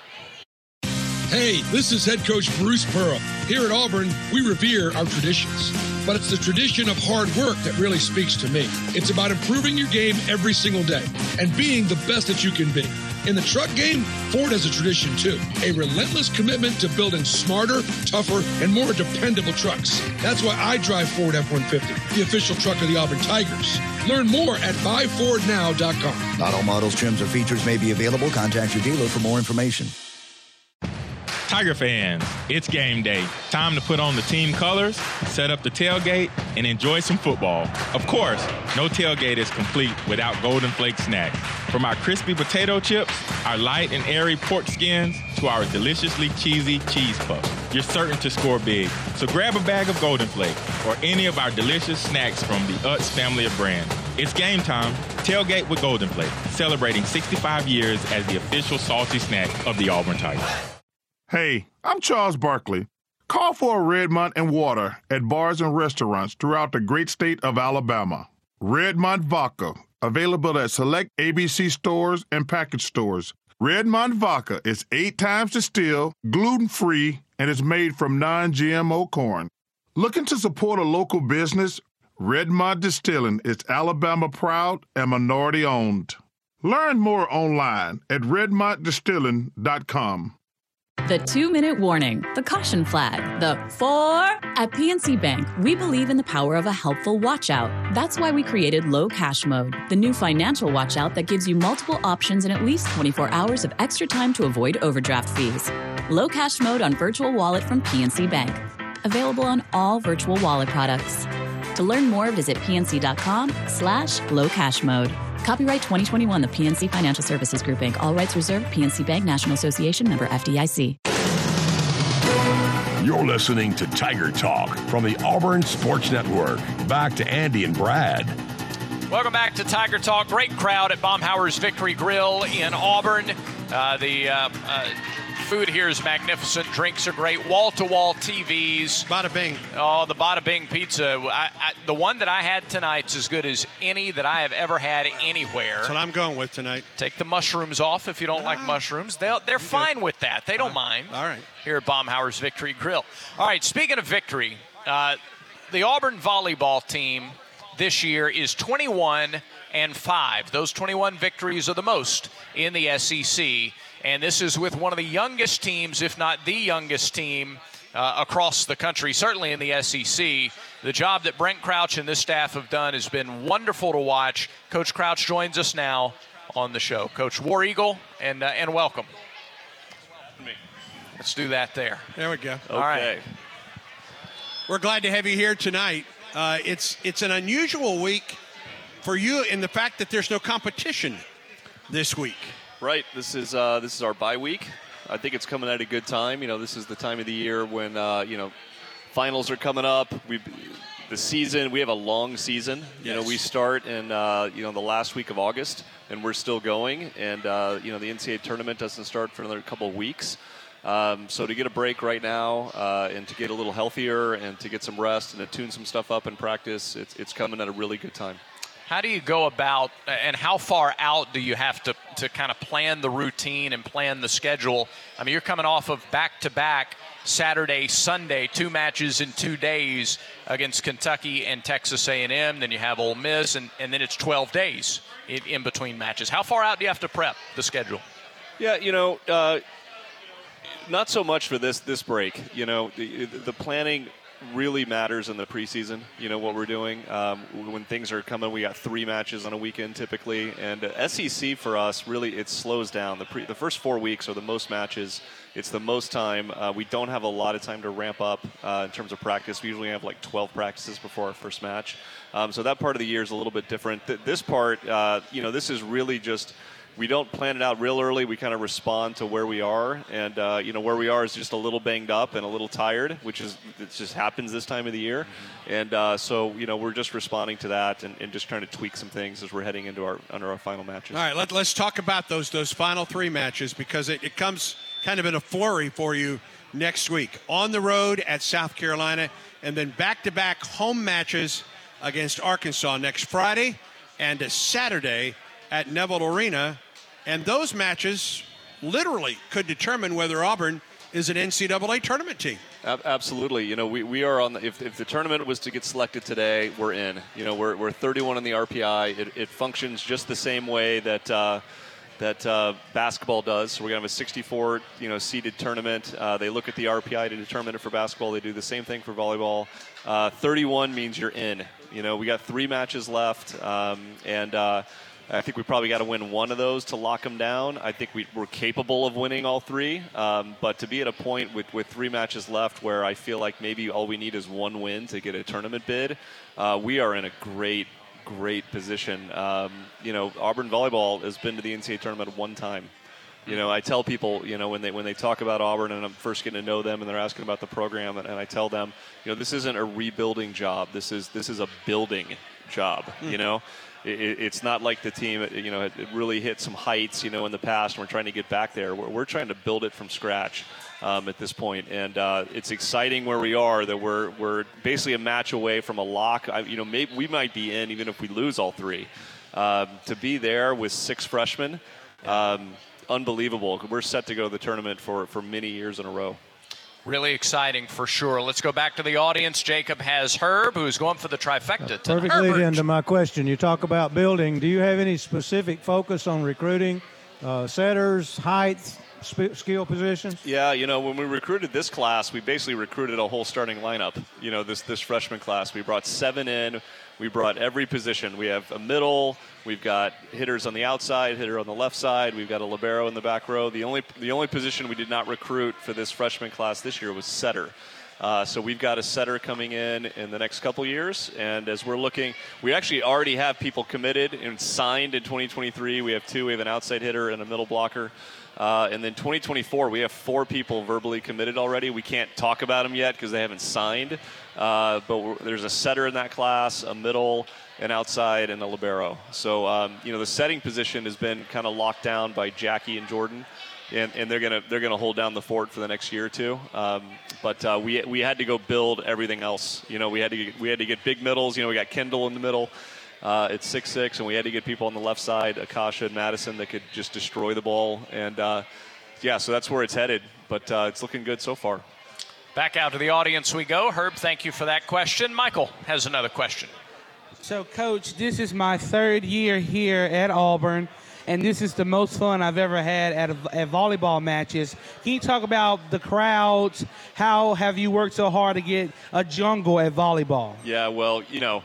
Hey, this is head coach Bruce Pearl. Here at Auburn, we revere our traditions. But it's the tradition of hard work that really speaks to me. It's about improving your game every single day and being the best that you can be. In the truck game, Ford has a tradition too. A relentless commitment to building smarter, tougher, and more dependable trucks. That's why I drive Ford F one fifty, the official truck of the Auburn Tigers. Learn more at buy ford now dot com. Not all models, trims, or features may be available. Contact your dealer for more information. Tiger fans, it's game day. Time to put on the team colors, set up the tailgate, and enjoy some football. Of course, no tailgate is complete without Golden Flake snacks. From our crispy potato chips, our light and airy pork skins, to our deliciously cheesy cheese puffs, you're certain to score big. So grab a bag of Golden Flake or any of our delicious snacks from the Utz family of brands. It's game time. Tailgate with Golden Flake, celebrating sixty-five years as the official salty snack of the Auburn Tigers. Hey, I'm Charles Barkley. Call for a Redmont and water at bars and restaurants throughout the great state of Alabama. Redmont Vodka, available at select A B C stores and package stores. Redmont Vodka is eight times distilled, gluten-free, and is made from non-G M O corn. Looking to support a local business? Redmont Distilling is Alabama proud and minority owned. Learn more online at redmont distilling dot com. The two-minute warning, the caution flag, the four. At P N C Bank, we believe in the power of a helpful watch-out. That's why we created Low Cash Mode, the new financial watch-out that gives you multiple options and at least twenty-four hours of extra time to avoid overdraft fees. Low Cash Mode on Virtual Wallet from P N C Bank. Available on all virtual wallet products. To learn more, visit pnc.com slash low cash mode. Copyright twenty twenty-one, the P N C Financial Services Group, Incorporated. All rights reserved. P N C Bank National Association, member F D I C. You're listening to Tiger Talk from the Auburn Sports Network. Back to Andy and Brad. Welcome back to Tiger Talk. Great crowd at Baumhauer's Victory Grill in Auburn. Uh, the uh, uh, food here is magnificent. Drinks are great. Wall-to-wall T Vs. Bada Bing. Oh, the Bada Bing pizza. I, I, the one that I had tonight's as good as any that I have ever had anywhere. That's what I'm going with tonight. Take the mushrooms off if you don't like mushrooms. They'll, they're fine with that. They don't mind. All right. Here at Baumhauer's Victory Grill. All right, speaking of victory, uh, the Auburn volleyball team this year is twenty-one and five. Those twenty-one victories are the most in the S E C. And this is with one of the youngest teams, if not the youngest team, uh, across the country, certainly in the S E C. The job that Brent Crouch and this staff have done has been wonderful to watch. Coach Crouch joins us now on the show. Coach War Eagle, and uh, and welcome. Let's do that there. There we go. Okay. All right. We're glad to have you here tonight. Uh, it's it's an unusual week for you in the fact that there's no competition this week. Right. This is uh, this is our bye week. I think it's coming at a good time. You know, this is the time of the year when uh, you know finals are coming up. We the season. We have a long season. Yes. You know, we start in uh, you know the last week of August, and we're still going. And uh, you know, the N C double A tournament doesn't start for another couple of weeks. Um, so to get a break right now uh, and to get a little healthier and to get some rest and to tune some stuff up in practice, it's it's coming at a really good time. How do you go about, and how far out do you have to, to kind of plan the routine and plan the schedule? I mean, you're coming off of back-to-back Saturday, Sunday, two matches in two days against Kentucky and Texas A and M. Then you have Ole Miss, and, and then it's twelve days in, in between matches. How far out do you have to prep the schedule? Yeah, you know, uh, not so much for this this break. You know, the, the planning really matters in the preseason, you know, what we're doing. Um, when things are coming, we got three matches on a weekend typically. And uh, S E C for us, really, it slows down. The, pre- the first four weeks are the most matches. It's the most time. Uh, we don't have a lot of time to ramp up uh, in terms of practice. We usually have like twelve practices before our first match. Um, so that part of the year is a little bit different. Th- this part, uh, you know, this is really just – we don't plan it out real early. We kind of respond to where we are. And, uh, you know, where we are is just a little banged up and a little tired, which is it just happens this time of the year. And uh, so, you know, we're just responding to that and, and just trying to tweak some things as we're heading into our under our final matches. All right, let, let's talk about those those final three matches because it, it comes kind of in a flurry for you next week. On the road at South Carolina and then back-to-back home matches against Arkansas next Friday and a Saturday at Neville Arena. And those matches literally could determine whether Auburn is an N C double A tournament team. Absolutely. You know, we, we are on the, if, if the tournament was to get selected today, we're in. You know, we're we're thirty-one in the R P I. It, it functions just the same way that, uh, that uh, basketball does. So we're going to have a sixty-four, you know, seeded tournament. Uh, they look at the R P I to determine it for basketball. They do the same thing for volleyball. Uh, thirty-one means you're in. You know, we got three matches left, um, and uh, I think we probably got to win one of those to lock them down. I think we, we're capable of winning all three, um, but to be at a point with, with three matches left where I feel like maybe all we need is one win to get a tournament bid, uh, we are in a great great position. Um, you know, Auburn volleyball has been to the N C double A tournament one time. You know, I tell people, you know, when they when they talk about Auburn and I'm first getting to know them and they're asking about the program, and, and I tell them, you know, this isn't a rebuilding job. This is this is a building job. Mm. You know, it, it's not like the team, you know, it, it really hit some heights, you know, in the past. And we're trying to get back there. We're, we're trying to build it from scratch. Um, at this point, and uh, it's exciting where we are. That we're we're basically a match away from a lock. I, you know, maybe we might be in even if we lose all three. Um, to be there with six freshmen, um, unbelievable. We're set to go to the tournament for for many years in a row. Really exciting for sure. Let's go back to the audience. Jacob has Herb, who's going for the trifecta. Perfect lead into my question. You talk about building. Do you have any specific focus on recruiting uh, setters, height, skill positions? Yeah, you know, when we recruited this class, we basically recruited a whole starting lineup. You know, this this freshman class, we brought seven in. We brought every position. We have a middle. We've got hitters on the outside, hitter on the left side. We've got a libero in the back row. The only the only position we did not recruit for this freshman class this year was setter. Uh, so we've got a setter coming in in the next couple years. And as we're looking, we actually already have people committed and signed in twenty twenty-three. We have two. We have an outside hitter and a middle blocker. Uh, and then twenty twenty-four, we have four people verbally committed already. We can't talk about them yet because they haven't signed. Uh, but we're, there's a setter in that class, a middle, an outside, and a libero. So, um, you know, the setting position has been kind of locked down by Jackie and Jordan. And, and they're gonna they're gonna hold down the fort for the next year or two. Um, but uh, we we had to go build everything else. You know, we had to get, we had to get big middles. You know, we got Kendall in the middle. Uh, it's six six, and we had to get people on the left side, Akasha and Madison, that could just destroy the ball. And, uh, yeah, so that's where it's headed. But uh, it's looking good so far. Back out to the audience we go. Herb, thank you for that question. Michael has another question. So, Coach, this is my third year here at Auburn, and this is the most fun I've ever had at, a, at volleyball matches. Can you talk about the crowds? How have you worked so hard to get a jungle at volleyball? Yeah, well, you know,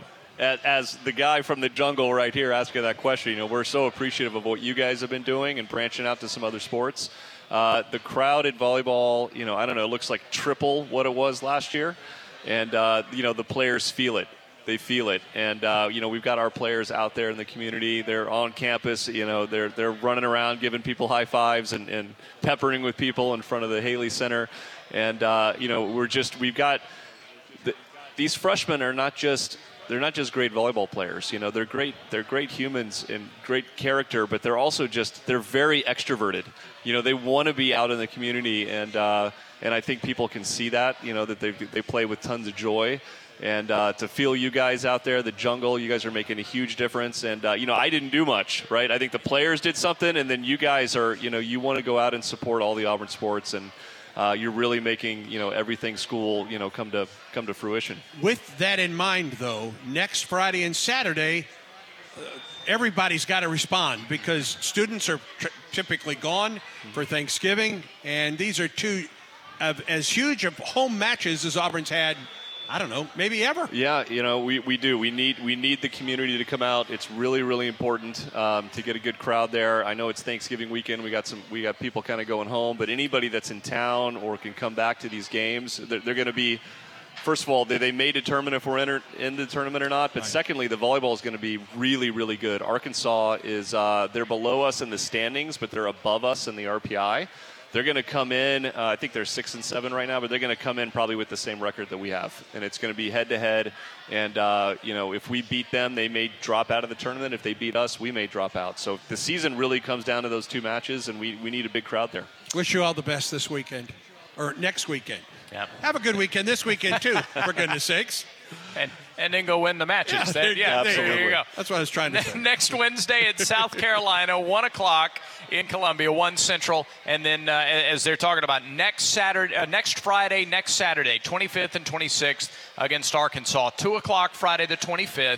as the guy from the jungle right here asking that question, you know, we're so appreciative of what you guys have been doing and branching out to some other sports. Uh, the crowd at volleyball, you know, I don't know, it looks like triple what it was last year. And, uh, you know, the players feel it. They feel it. And, uh, you know, we've got our players out there in the community. They're on campus. You know, they're they're running around giving people high fives and, and peppering with people in front of the Haley Center. And, uh, you know, we're just, we've got, the, these freshmen are not just, they're not just great volleyball players. You know, they're great. They're great humans and great character, but they're also just they're very extroverted. You know, they want to be out in the community, and uh, and I think people can see that. You know, that they they play with tons of joy, and uh, to feel you guys out there, the jungle, you guys are making a huge difference. And uh, you know, I didn't do much, right? I think the players did something, and then you guys are, you know, you want to go out and support all the Auburn sports and. Uh, you're really making, you know, everything school, you know, come to come to fruition. With that in mind, though, next Friday and Saturday, uh, everybody's got to respond because students are tr- typically gone for Thanksgiving, and these are two of as huge of home matches as Auburn's had. I don't know, maybe ever. Yeah, you know, we, we do. We need we need the community to come out. It's really, really important um, to get a good crowd there. I know it's Thanksgiving weekend. We got some we got people kind of going home, but anybody that's in town or can come back to these games, they're, they're going to be. First of all, they, they may determine if we're in, in the tournament or not. But right. Secondly, the volleyball is going to be really, really good. Arkansas is uh, they're below us in the standings, but they're above us in the R P I. They're going to come in, uh, I think they're six and seven right now, but they're going to come in probably with the same record that we have. And it's going to be head-to-head. And, uh, you know, if we beat them, they may drop out of the tournament. If they beat us, we may drop out. So the season really comes down to those two matches, and we, we need a big crowd there. Wish you all the best this weekend, or next weekend. Yeah. Have a good weekend this weekend, too, for goodness sakes. And and then go win the matches. Yeah, then, there, yeah, there, there you go. That's what I was trying to say. Next Wednesday at South Carolina, one o'clock in Columbia, one Central. And then uh, as they're talking about next Saturday, uh, next Friday, next Saturday, twenty-fifth and twenty-sixth against Arkansas. two o'clock Friday the twenty-fifth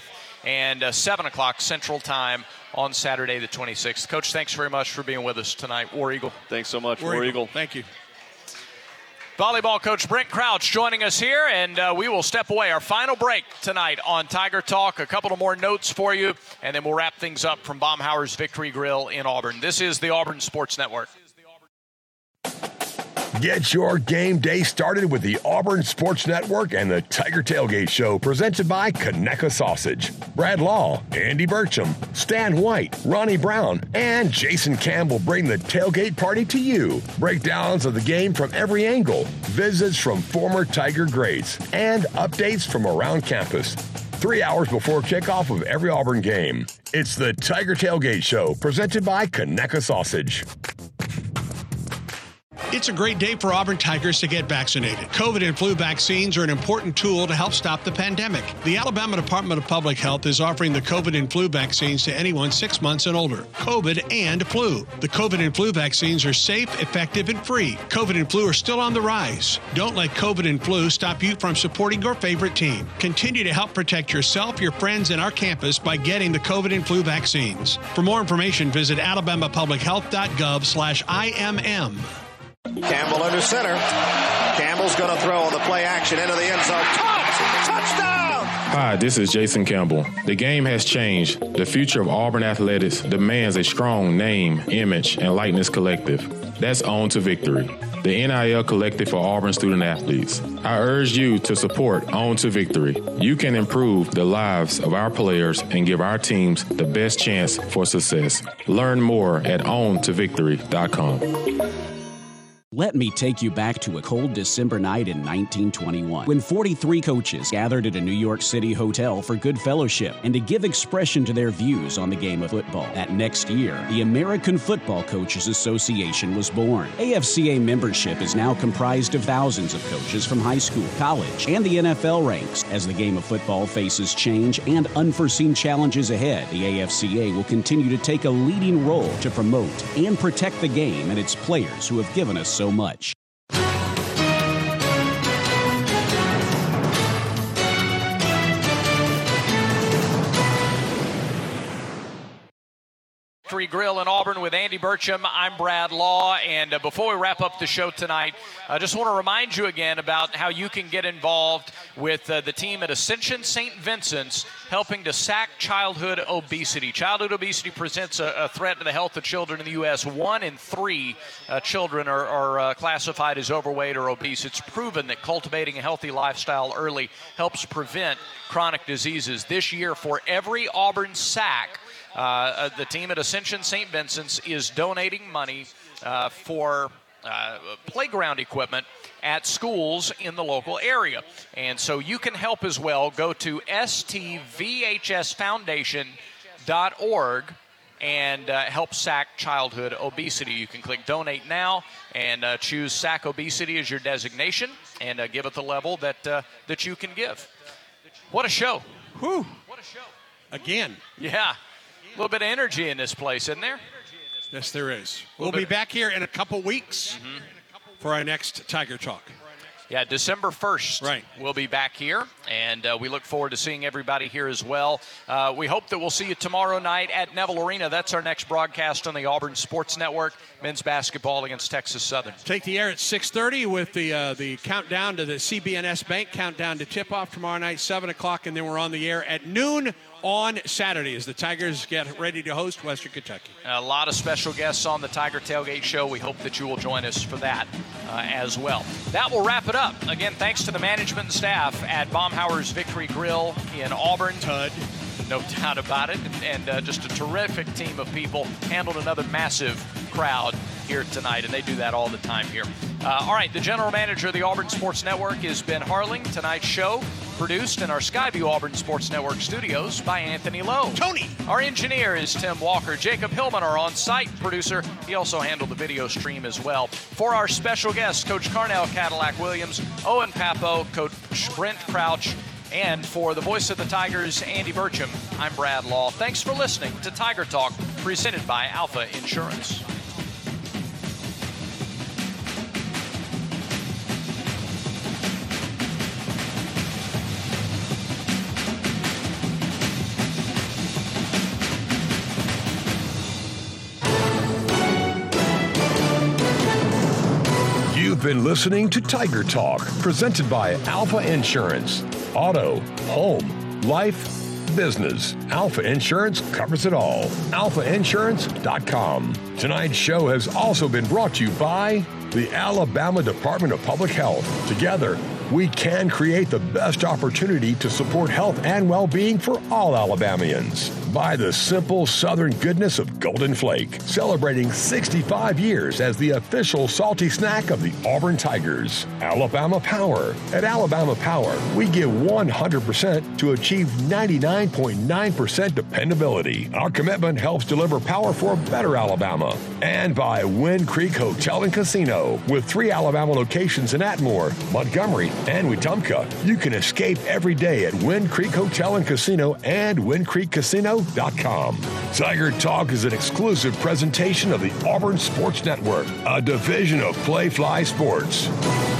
and uh, seven o'clock Central Time on Saturday the twenty-sixth. Coach, thanks very much for being with us tonight. War Eagle. Thanks so much, War, War Eagle. Eagle. Thank you. Volleyball coach Brent Crouch joining us here, and uh, we will step away. Our final break tonight on Tiger Talk. A couple of more notes for you, and then we'll wrap things up from Baumhauer's Victory Grill in Auburn. This is the Auburn Sports Network. Get your game day started with the Auburn Sports Network and the Tiger Tailgate Show, presented by Conecuh Sausage. Brad Law, Andy Burcham, Stan White, Ronnie Brown, and Jason Campbell bring the tailgate party to you. Breakdowns of the game from every angle, visits from former Tiger greats, and updates from around campus. Three hours before kickoff of every Auburn game. It's the Tiger Tailgate Show, presented by Conecuh Sausage. It's a great day for Auburn Tigers to get vaccinated. COVID and flu vaccines are an important tool to help stop the pandemic. The Alabama Department of Public Health is offering the COVID and flu vaccines to anyone six months and older. COVID and flu. The COVID and flu vaccines are safe, effective, and free. COVID and flu are still on the rise. Don't let COVID and flu stop you from supporting your favorite team. Continue to help protect yourself, your friends, and our campus by getting the COVID and flu vaccines. For more information, visit alabama public health dot gov slash I M M. Campbell under center. Campbell's going to throw on the play action into the end zone. Caught! Touchdown! Hi, this is Jason Campbell. The game has changed. The future of Auburn athletics demands a strong name, image, and likeness collective. That's On to Victory, the N I L collective for Auburn student athletes. I urge you to support On to Victory. You can improve the lives of our players and give our teams the best chance for success. Learn more at on to victory dot com. Let me take you back to a cold December night in nineteen twenty-one, when forty-three coaches gathered at a New York City hotel for good fellowship and to give expression to their views on the game of football. That next year, the American Football Coaches Association was born. A F C A membership is now comprised of thousands of coaches from high school, college, and the N F L ranks. As the game of football faces change and unforeseen challenges ahead, the A F C A will continue to take a leading role to promote and protect the game and its players who have given us so so much. Victory Grill in Auburn with Andy Burcham. I'm Brad Law, and uh, before we wrap up the show tonight, I just want to remind you again about how you can get involved with uh, the team at Ascension Saint Vincent's, helping to sack childhood obesity. Childhood obesity presents a, a threat to the health of children in the U S One in three uh, children are, are uh, classified as overweight or obese. It's proven that cultivating a healthy lifestyle early helps prevent chronic diseases. This year, for every Auburn sack, Uh, uh, the team at Ascension Saint Vincent's is donating money uh, for uh, playground equipment at schools in the local area. And so you can help as well. Go to S T V H S foundation dot org and uh, help sack childhood obesity. You can click Donate Now and uh, choose Sack Obesity as your designation and uh, give it the level that, uh, that you can give. What a show. Whew. What a show. Again. Yeah. A little bit of energy in this place, isn't there? Yes, there is. We'll be back here in a couple weeks mm-hmm. for our next Tiger Talk. Yeah, December first. Right. We'll be back here, and uh, we look forward to seeing everybody here as well. Uh, we hope that we'll see you tomorrow night at Neville Arena. That's our next broadcast on the Auburn Sports Network, men's basketball against Texas Southern. Take the air at six thirty with the uh, the countdown to the C B N S Bank countdown to tip-off tomorrow night, seven o'clock, and then we're on the air at noon on Saturday as the Tigers get ready to host Western Kentucky. A lot of special guests on the Tiger Tailgate Show. We hope that you will join us for that uh, as well. That will wrap it up. Again, thanks to the management and staff at Baumhauer's Victory Grill in Auburn. Tud. No doubt about it. And, and uh, just a terrific team of people handled another massive crowd here tonight, and they do that all the time here. Uh, all right, the general manager of the Auburn Sports Network is Ben Harling. Tonight's show produced in our Skyview Auburn Sports Network studios by Anthony Lowe. Tony! Our engineer is Tim Walker. Jacob Hillman, our on-site producer. He also handled the video stream as well. For our special guests, Coach Carnell Cadillac Williams, Owen Papo, Coach Brent Crouch, and for the voice of the Tigers, Andy Burcham, I'm Brad Law. Thanks for listening to Tiger Talk, presented by Alpha Insurance. You've been listening to Tiger Talk, presented by Alpha Insurance. Auto, home, life, business. Alpha Insurance covers it all. alpha insurance dot com. Tonight's show has also been brought to you by the Alabama Department of Public Health. Together, we can create the best opportunity to support health and well-being for all Alabamians. By the simple Southern goodness of Golden Flake, celebrating sixty-five years as the official salty snack of the Auburn Tigers. Alabama Power. At Alabama Power, we give one hundred percent to achieve ninety-nine point nine percent dependability. Our commitment helps deliver power for a better Alabama. And by Wind Creek Hotel and Casino. With three Alabama locations in Atmore, Montgomery, and Wetumpka, you can escape every day at Wind Creek Hotel and Casino and wind creek casino dot com. Tiger Talk is an exclusive presentation of the Auburn Sports Network, a division of Playfly Sports.